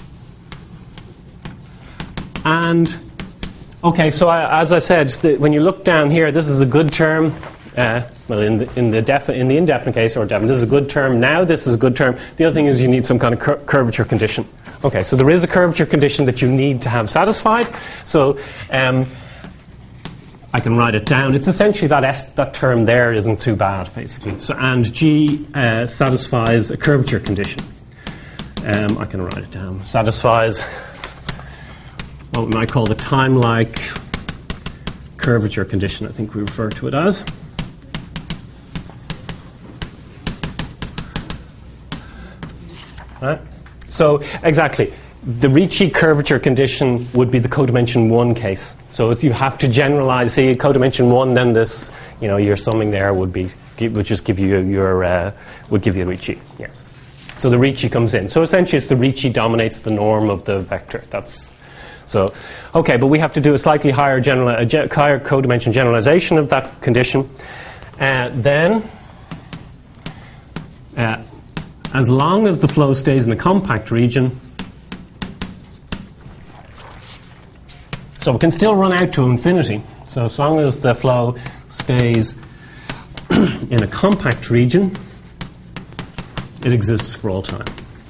And okay, so as I said, when you look down here, this is a good term. Well, in the indefinite case or definite, this is a good term. Now this is a good term. The other thing is you need some kind of curvature condition. Okay, so there is a curvature condition that you need to have satisfied. So I can write it down. It's essentially that term there isn't too bad, basically. So and G satisfies a curvature condition. I can write it down. Satisfies what we might call the time-like curvature condition, I think we refer to it as. Right? So, exactly. The Ricci curvature condition would be the codimension 1 case. So you have to generalize. See, codimension 1, then this, your summing there would just give you would give you Ricci. Yes. So the Ricci comes in. So essentially, it's the Ricci dominates the norm of the vector. So, okay, but we have to do a slightly higher codimension generalization of that condition. Then, as long as the flow stays in the compact region, so we can still run out to infinity. So as long as the flow stays in a compact region, it exists for all time.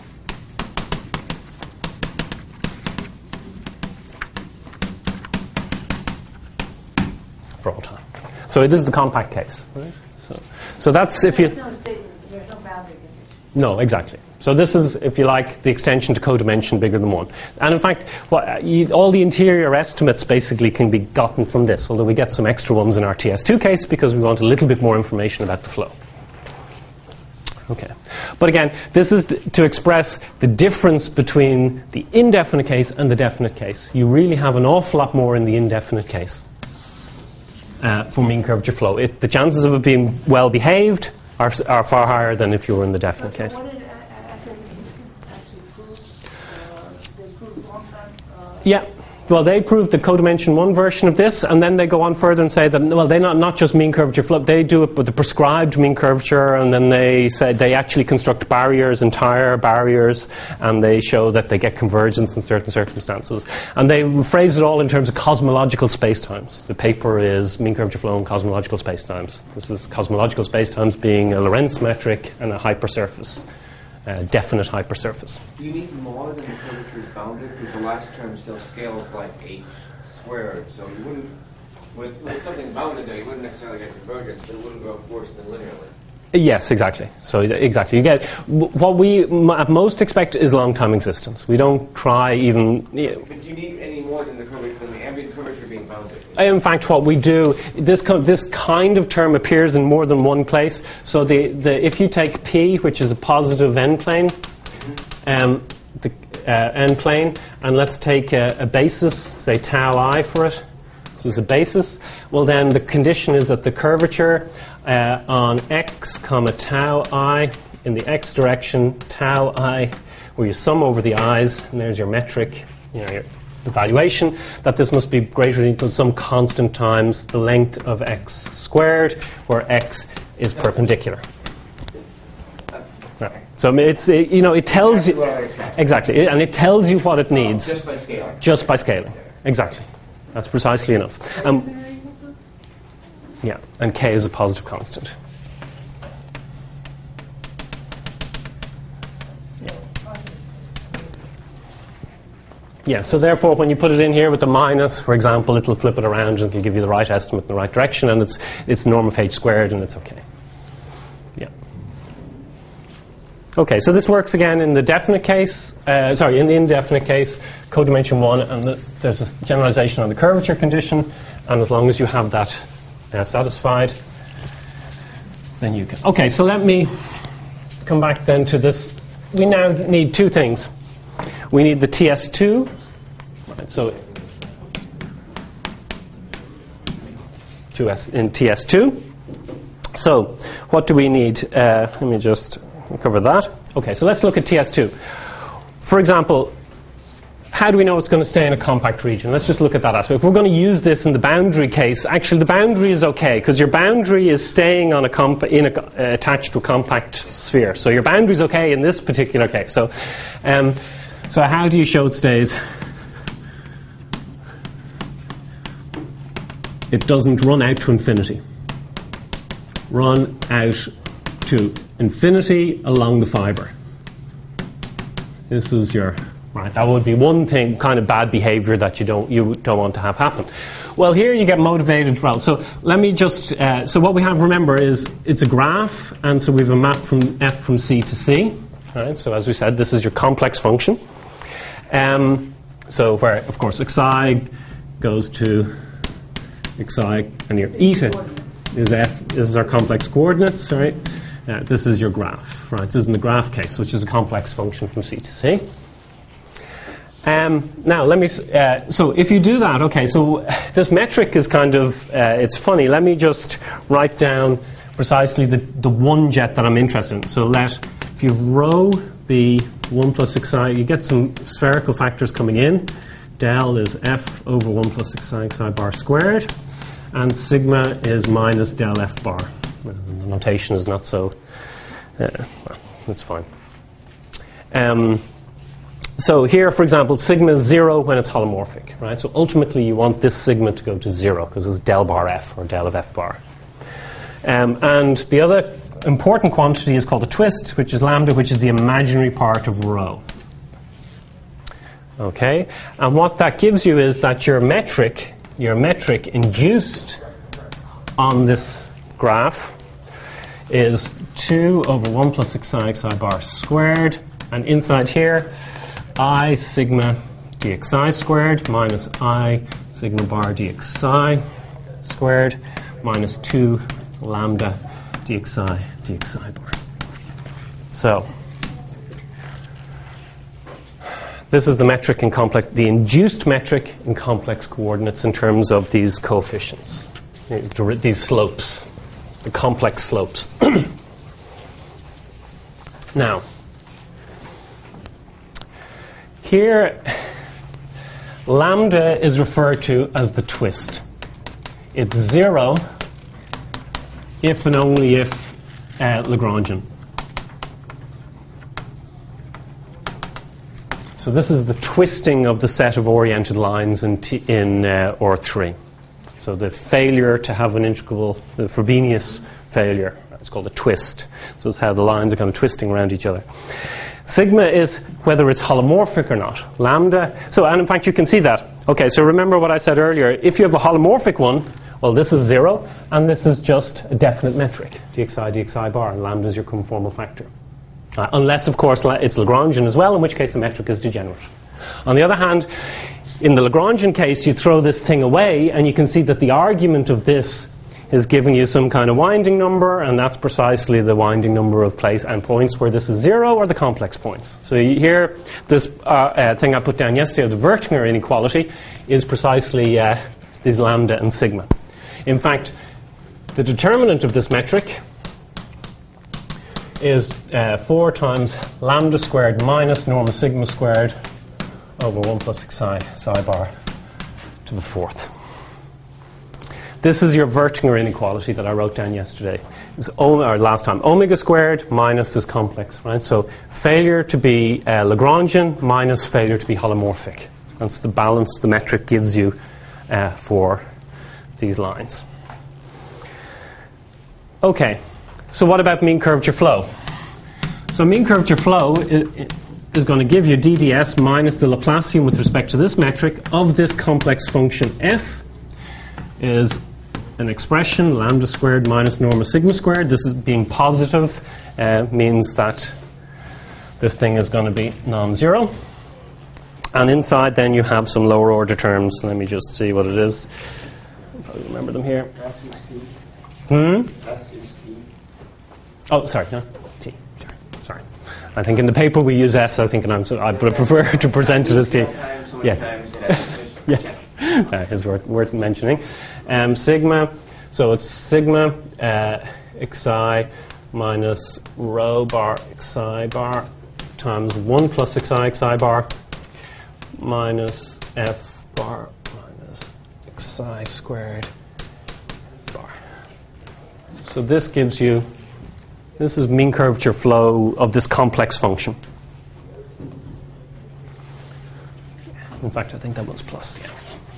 For all time. So this is the compact case. Right? So that's if you... There's no statement, there's no boundary condition. No, exactly. So this is, if you like, the extension to codimension bigger than 1. And in fact, all the interior estimates basically can be gotten from this, although we get some extra ones in our TS2 case because we want a little bit more information about the flow. Okay. But again, this is to express the difference between the indefinite case and the definite case. You really have an awful lot more in the indefinite case for mean curvature flow. The chances of it being well behaved are far higher than if you were in the definite case. What did actually prove? They proved long time? Yeah. Well, they proved the codimension 1 version of this, and then they go on further and say that, well, they not just mean curvature flow, they do it with the prescribed mean curvature, and then they say they actually construct barriers, entire barriers, and they show that they get convergence in certain circumstances. And they phrase it all in terms of cosmological spacetimes. The paper is mean curvature flow in cosmological spacetimes. This is cosmological spacetimes being a Lorentz metric and a hypersurface. Definite hypersurface. Do you need more than the curvature is bounded? Because the last term still scales like h squared, so you wouldn't, with something bounded there, you wouldn't necessarily get convergence, but it wouldn't go worse than linearly. Yes, exactly. So exactly, you get what we at most expect is long-time existence. We don't try even. But do you need any more than the ambient curvature being bounded? In fact, what we do, this kind of term appears in more than one place. So if you take P, which is a positive n plane, end plane, and let's take a basis, say tau I for it. So it's a basis. Well, then the condition is that the curvature on x comma tau I in the x direction, tau I, where you sum over the i's, and there's your metric, your evaluation, that this must be greater than or equal to some constant times the length of x squared, where x is perpendicular. Right. So it tells you exactly, and it tells you what it needs Just by scaling. Just by scaling, exactly. That's precisely enough. Yeah, and k is a positive constant. Yeah, so therefore when you put it in here with the minus, for example, it'll flip it around and it'll give you the right estimate in the right direction, and it's norm of h squared, and it's okay. Yeah. Okay, so this works again in the definite case, in the indefinite case, codimension 1, and there's a generalization on the curvature condition, and as long as you have that satisfied, then you can. Okay, so let me come back then to this. We now need two things. We need the TS2. Right, so in TS2. So what do we need? Let me just cover that. Okay, so let's look at TS2. For example, how do we know it's going to stay in a compact region? Let's just look at that aspect. If we're going to use this in the boundary case, actually the boundary is okay, because your boundary is staying on attached to a compact sphere. So your boundary is okay in this particular case. So how do you show it stays? It doesn't run out to infinity. Run out to infinity along the fiber. This is your right. That would be one thing, kind of bad behavior that you don't want to have happen. Well, here you get motivated. Well, so let me just. So what we have, remember, is it's a graph, and so we have a map from f from c to c. Right. So as we said, this is your complex function. So where, of course, xi goes to xi, and your eta is f. This is our complex coordinates, right? This is your graph, right? This is in the graph case, which is a complex function from C to C. Now, let me. So if you do that, okay. So this metric is kind of it's funny. Let me just write down precisely the one jet that I'm interested in. So if you have rho be 1 plus xi, you get some spherical factors coming in. Del is f over 1 plus xi bar squared, and sigma is minus del f bar. The notation is not so. Well, that's fine. So here, for example, sigma is 0 when it's holomorphic, right? So ultimately, you want this sigma to go to 0 because it's del bar f or del of f bar. And the other important quantity is called a twist, which is lambda, which is the imaginary part of rho. Okay, and what that gives you is that your metric induced on this graph is 2 over 1 plus xi bar squared, and inside here, I sigma dxi squared minus I sigma bar dxi squared minus 2 lambda dxi bar. So this is the metric in the induced metric in complex coordinates in terms of these coefficients, these slopes, the complex slopes. Now, here, lambda is referred to as the twist. It's 0 if and only if Lagrangian. So this is the twisting of the set of oriented lines in OR3. So the failure to have an integrable, the Frobenius failure, it's called a twist. So it's how the lines are kind of twisting around each other. Sigma is whether it's holomorphic or not. Lambda, and in fact you can see that. Okay, so remember what I said earlier. If you have a holomorphic one, well, this is 0, and this is just a definite metric, dxi bar, and lambda is your conformal factor. Unless, of course, it's Lagrangian as well, in which case the metric is degenerate. On the other hand, in the Lagrangian case, you throw this thing away, and you can see that the argument of this is giving you some kind of winding number, and that's precisely the winding number of place and points where this is 0 or the complex points. So here, this thing I put down yesterday, the Wirtinger inequality, is precisely these lambda and sigma. In fact, the determinant of this metric is 4 times lambda squared minus norma sigma squared over 1 plus psi bar to the 4th. This is your Wirtinger inequality that I wrote down yesterday. Or last time. Omega squared minus this complex, right? So failure to be Lagrangian minus failure to be holomorphic. That's the balance the metric gives you for these lines. Okay, so what about mean curvature flow? So mean curvature flow is going to give you DDS minus the Laplacian with respect to this metric of this complex function f is an expression, lambda squared minus norma sigma squared. This is being positive, means that this thing is going to be non-zero. And inside then you have some lower order terms. Let me just see what it is. I'll probably remember them here. S is T. S is T. Oh, sorry, no, T. Sorry. I think in the paper we use S. I think, I prefer to present it as T. Yes. Yes. That is worth mentioning. Sigma, so it's sigma xi minus rho bar xi bar times 1 plus xi bar minus f bar minus xi squared bar. So this gives you, this is mean curvature flow of this complex function. In fact, I think that one's plus, yeah.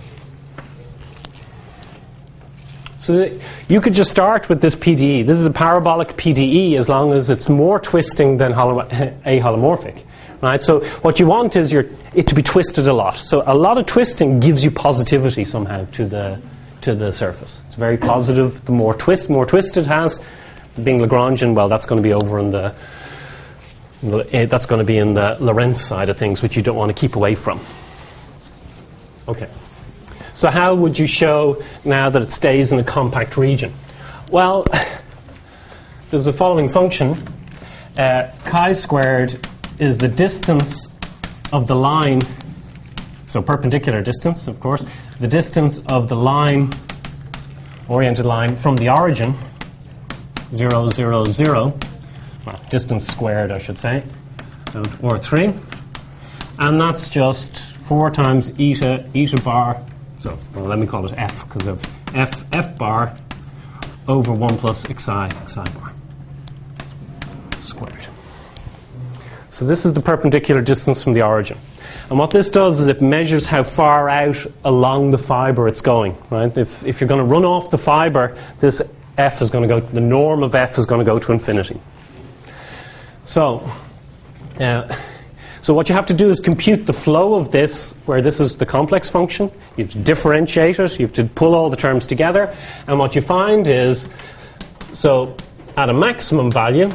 So you could just start with this PDE. This is a parabolic PDE as long as it's more twisting than aholomorphic. Right? So what you want is it to be twisted a lot. So a lot of twisting gives you positivity somehow to the surface. It's very positive. The more twist it has, being Lagrangian, well, that's going to be over in that's going to be in the Lorentz side of things, which you don't want to keep away from. Okay. So how would you show now that it stays in a compact region? Well, there's the following function. Chi squared is the distance of the line, so perpendicular distance, of course, the distance of the line, oriented line, from the origin, 0, 0, 0, well, distance squared, I should say, or 3. And that's just 4 times eta bar, so well, let me call it f, because of f bar over 1 plus xi bar squared. So this is the perpendicular distance from the origin. And what this does is it measures how far out along the fiber it's going. Right? If you're going to run off the fiber, this f is going to go, the norm of f is going to go to infinity. So what you have to do is compute the flow of this, where this is the complex function. You have to differentiate it. You have to pull all the terms together. And what you find is, so at a maximum value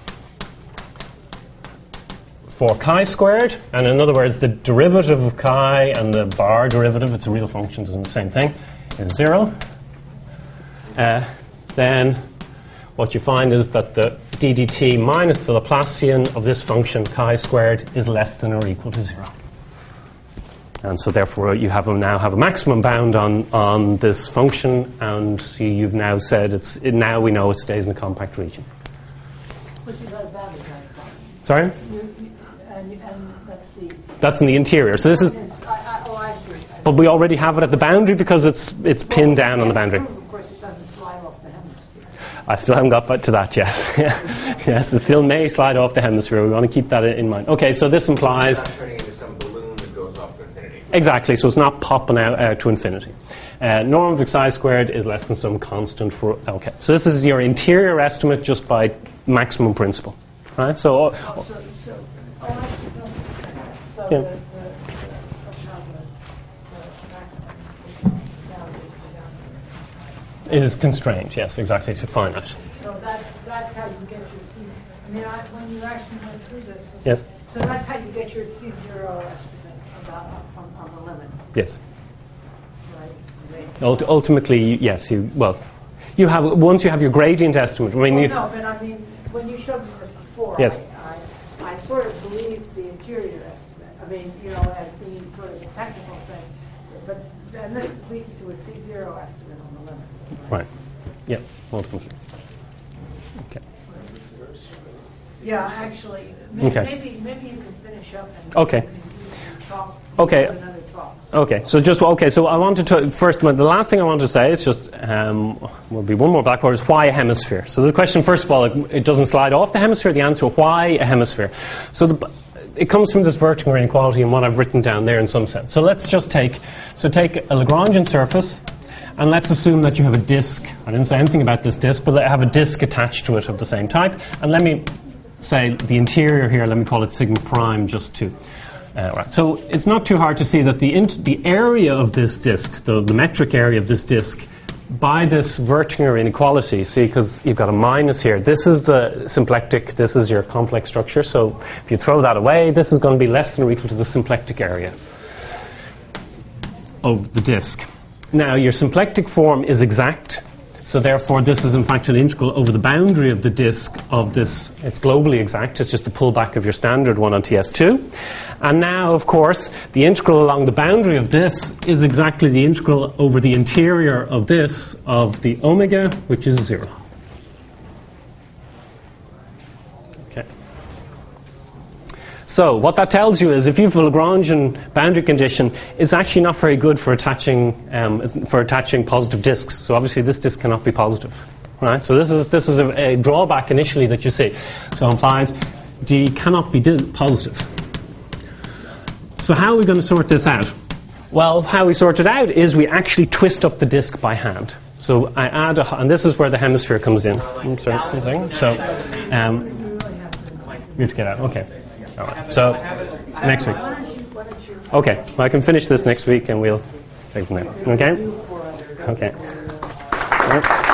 for chi squared, and in other words, the derivative of chi and the bar derivative, it's a real function, it's the same thing, is 0. Then what you find is that the ddt minus the Laplacian of this function chi squared is less than or equal to 0. And so therefore you now have a maximum bound on this function, and you've now said now we know it stays in the compact region. Which is not a boundary kind of problem. Sorry? And let's see. That's in the interior. So this is. I see. But we already have it at the boundary because it's pinned down on the boundary. Of course, it doesn't slide off the hemisphere. I still haven't got to that, yes. Yes, it still may slide off the hemisphere. We want to keep that in mind. Okay, so this implies. It's not turning into some balloon that goes off to infinity. Exactly, so it's not popping out to infinity. Norm of xi squared is less than some constant for. Okay, so this is your interior estimate just by maximum principle. Right? So. I see. So Yeah. somehow the maximum It is constrained, yes, exactly, to finite. So that's how you get your C. I mean, when you actually went through this. Yes. So that's how you get your C0 estimate on the limits, Yes. right? Ultimately, yes. You have, once you have your gradient estimate, Well, no, but I mean, when you showed me this before, Yes. I sort of believed the interior estimate. I mean, you know, as being sort of a technical thing. But then this leads to a C0 estimate on the limit. right. Yeah, multiple. Okay. Yeah, actually, Okay. maybe you can finish up and Okay. you can talk. Okay. do another talk. Okay, so I wanted to first. The last thing I wanted to say is just will be one more blackboard is why a hemisphere. So the question, first of all, it doesn't slide off the hemisphere. The answer, why a hemisphere? So it comes from this Wirtinger inequality and what I've written down there in some sense. So let's just take a Lagrangian surface, and let's assume that you have a disk. I didn't say anything about this disk, but I have a disk attached to it of the same type. And let me say the interior here. Let me call it sigma prime, just to. Right. So it's not too hard to see that the area of this disk, the metric area of this disk, by this Wirtinger inequality, see, because you've got a minus here, this is the symplectic, this is your complex structure, so if you throw that away, this is going to be less than or equal to the symplectic area of the disk. Now, your symplectic form is exact, so therefore this is in fact an integral over the boundary of the disk of this. It's globally exact, it's just a pullback of your standard one on TS2. And now, of course, the integral along the boundary of this is exactly the integral over the interior of this, of the omega, which is 0. Okay. So what that tells you is if you have a Lagrangian boundary condition, it's actually not very good for attaching positive disks. So obviously this disk cannot be positive, right? So this is a drawback initially that you see. So it implies D cannot be positive. So how are we going to sort this out? Well, how we sort it out is we actually twist up the disk by hand. So I add and this is where the hemisphere comes in. I'm sorry, one second. So you have to get out. Okay. All right. So next week. Okay. Well, I can finish this next week and we'll take it from there. Okay? Okay. All right.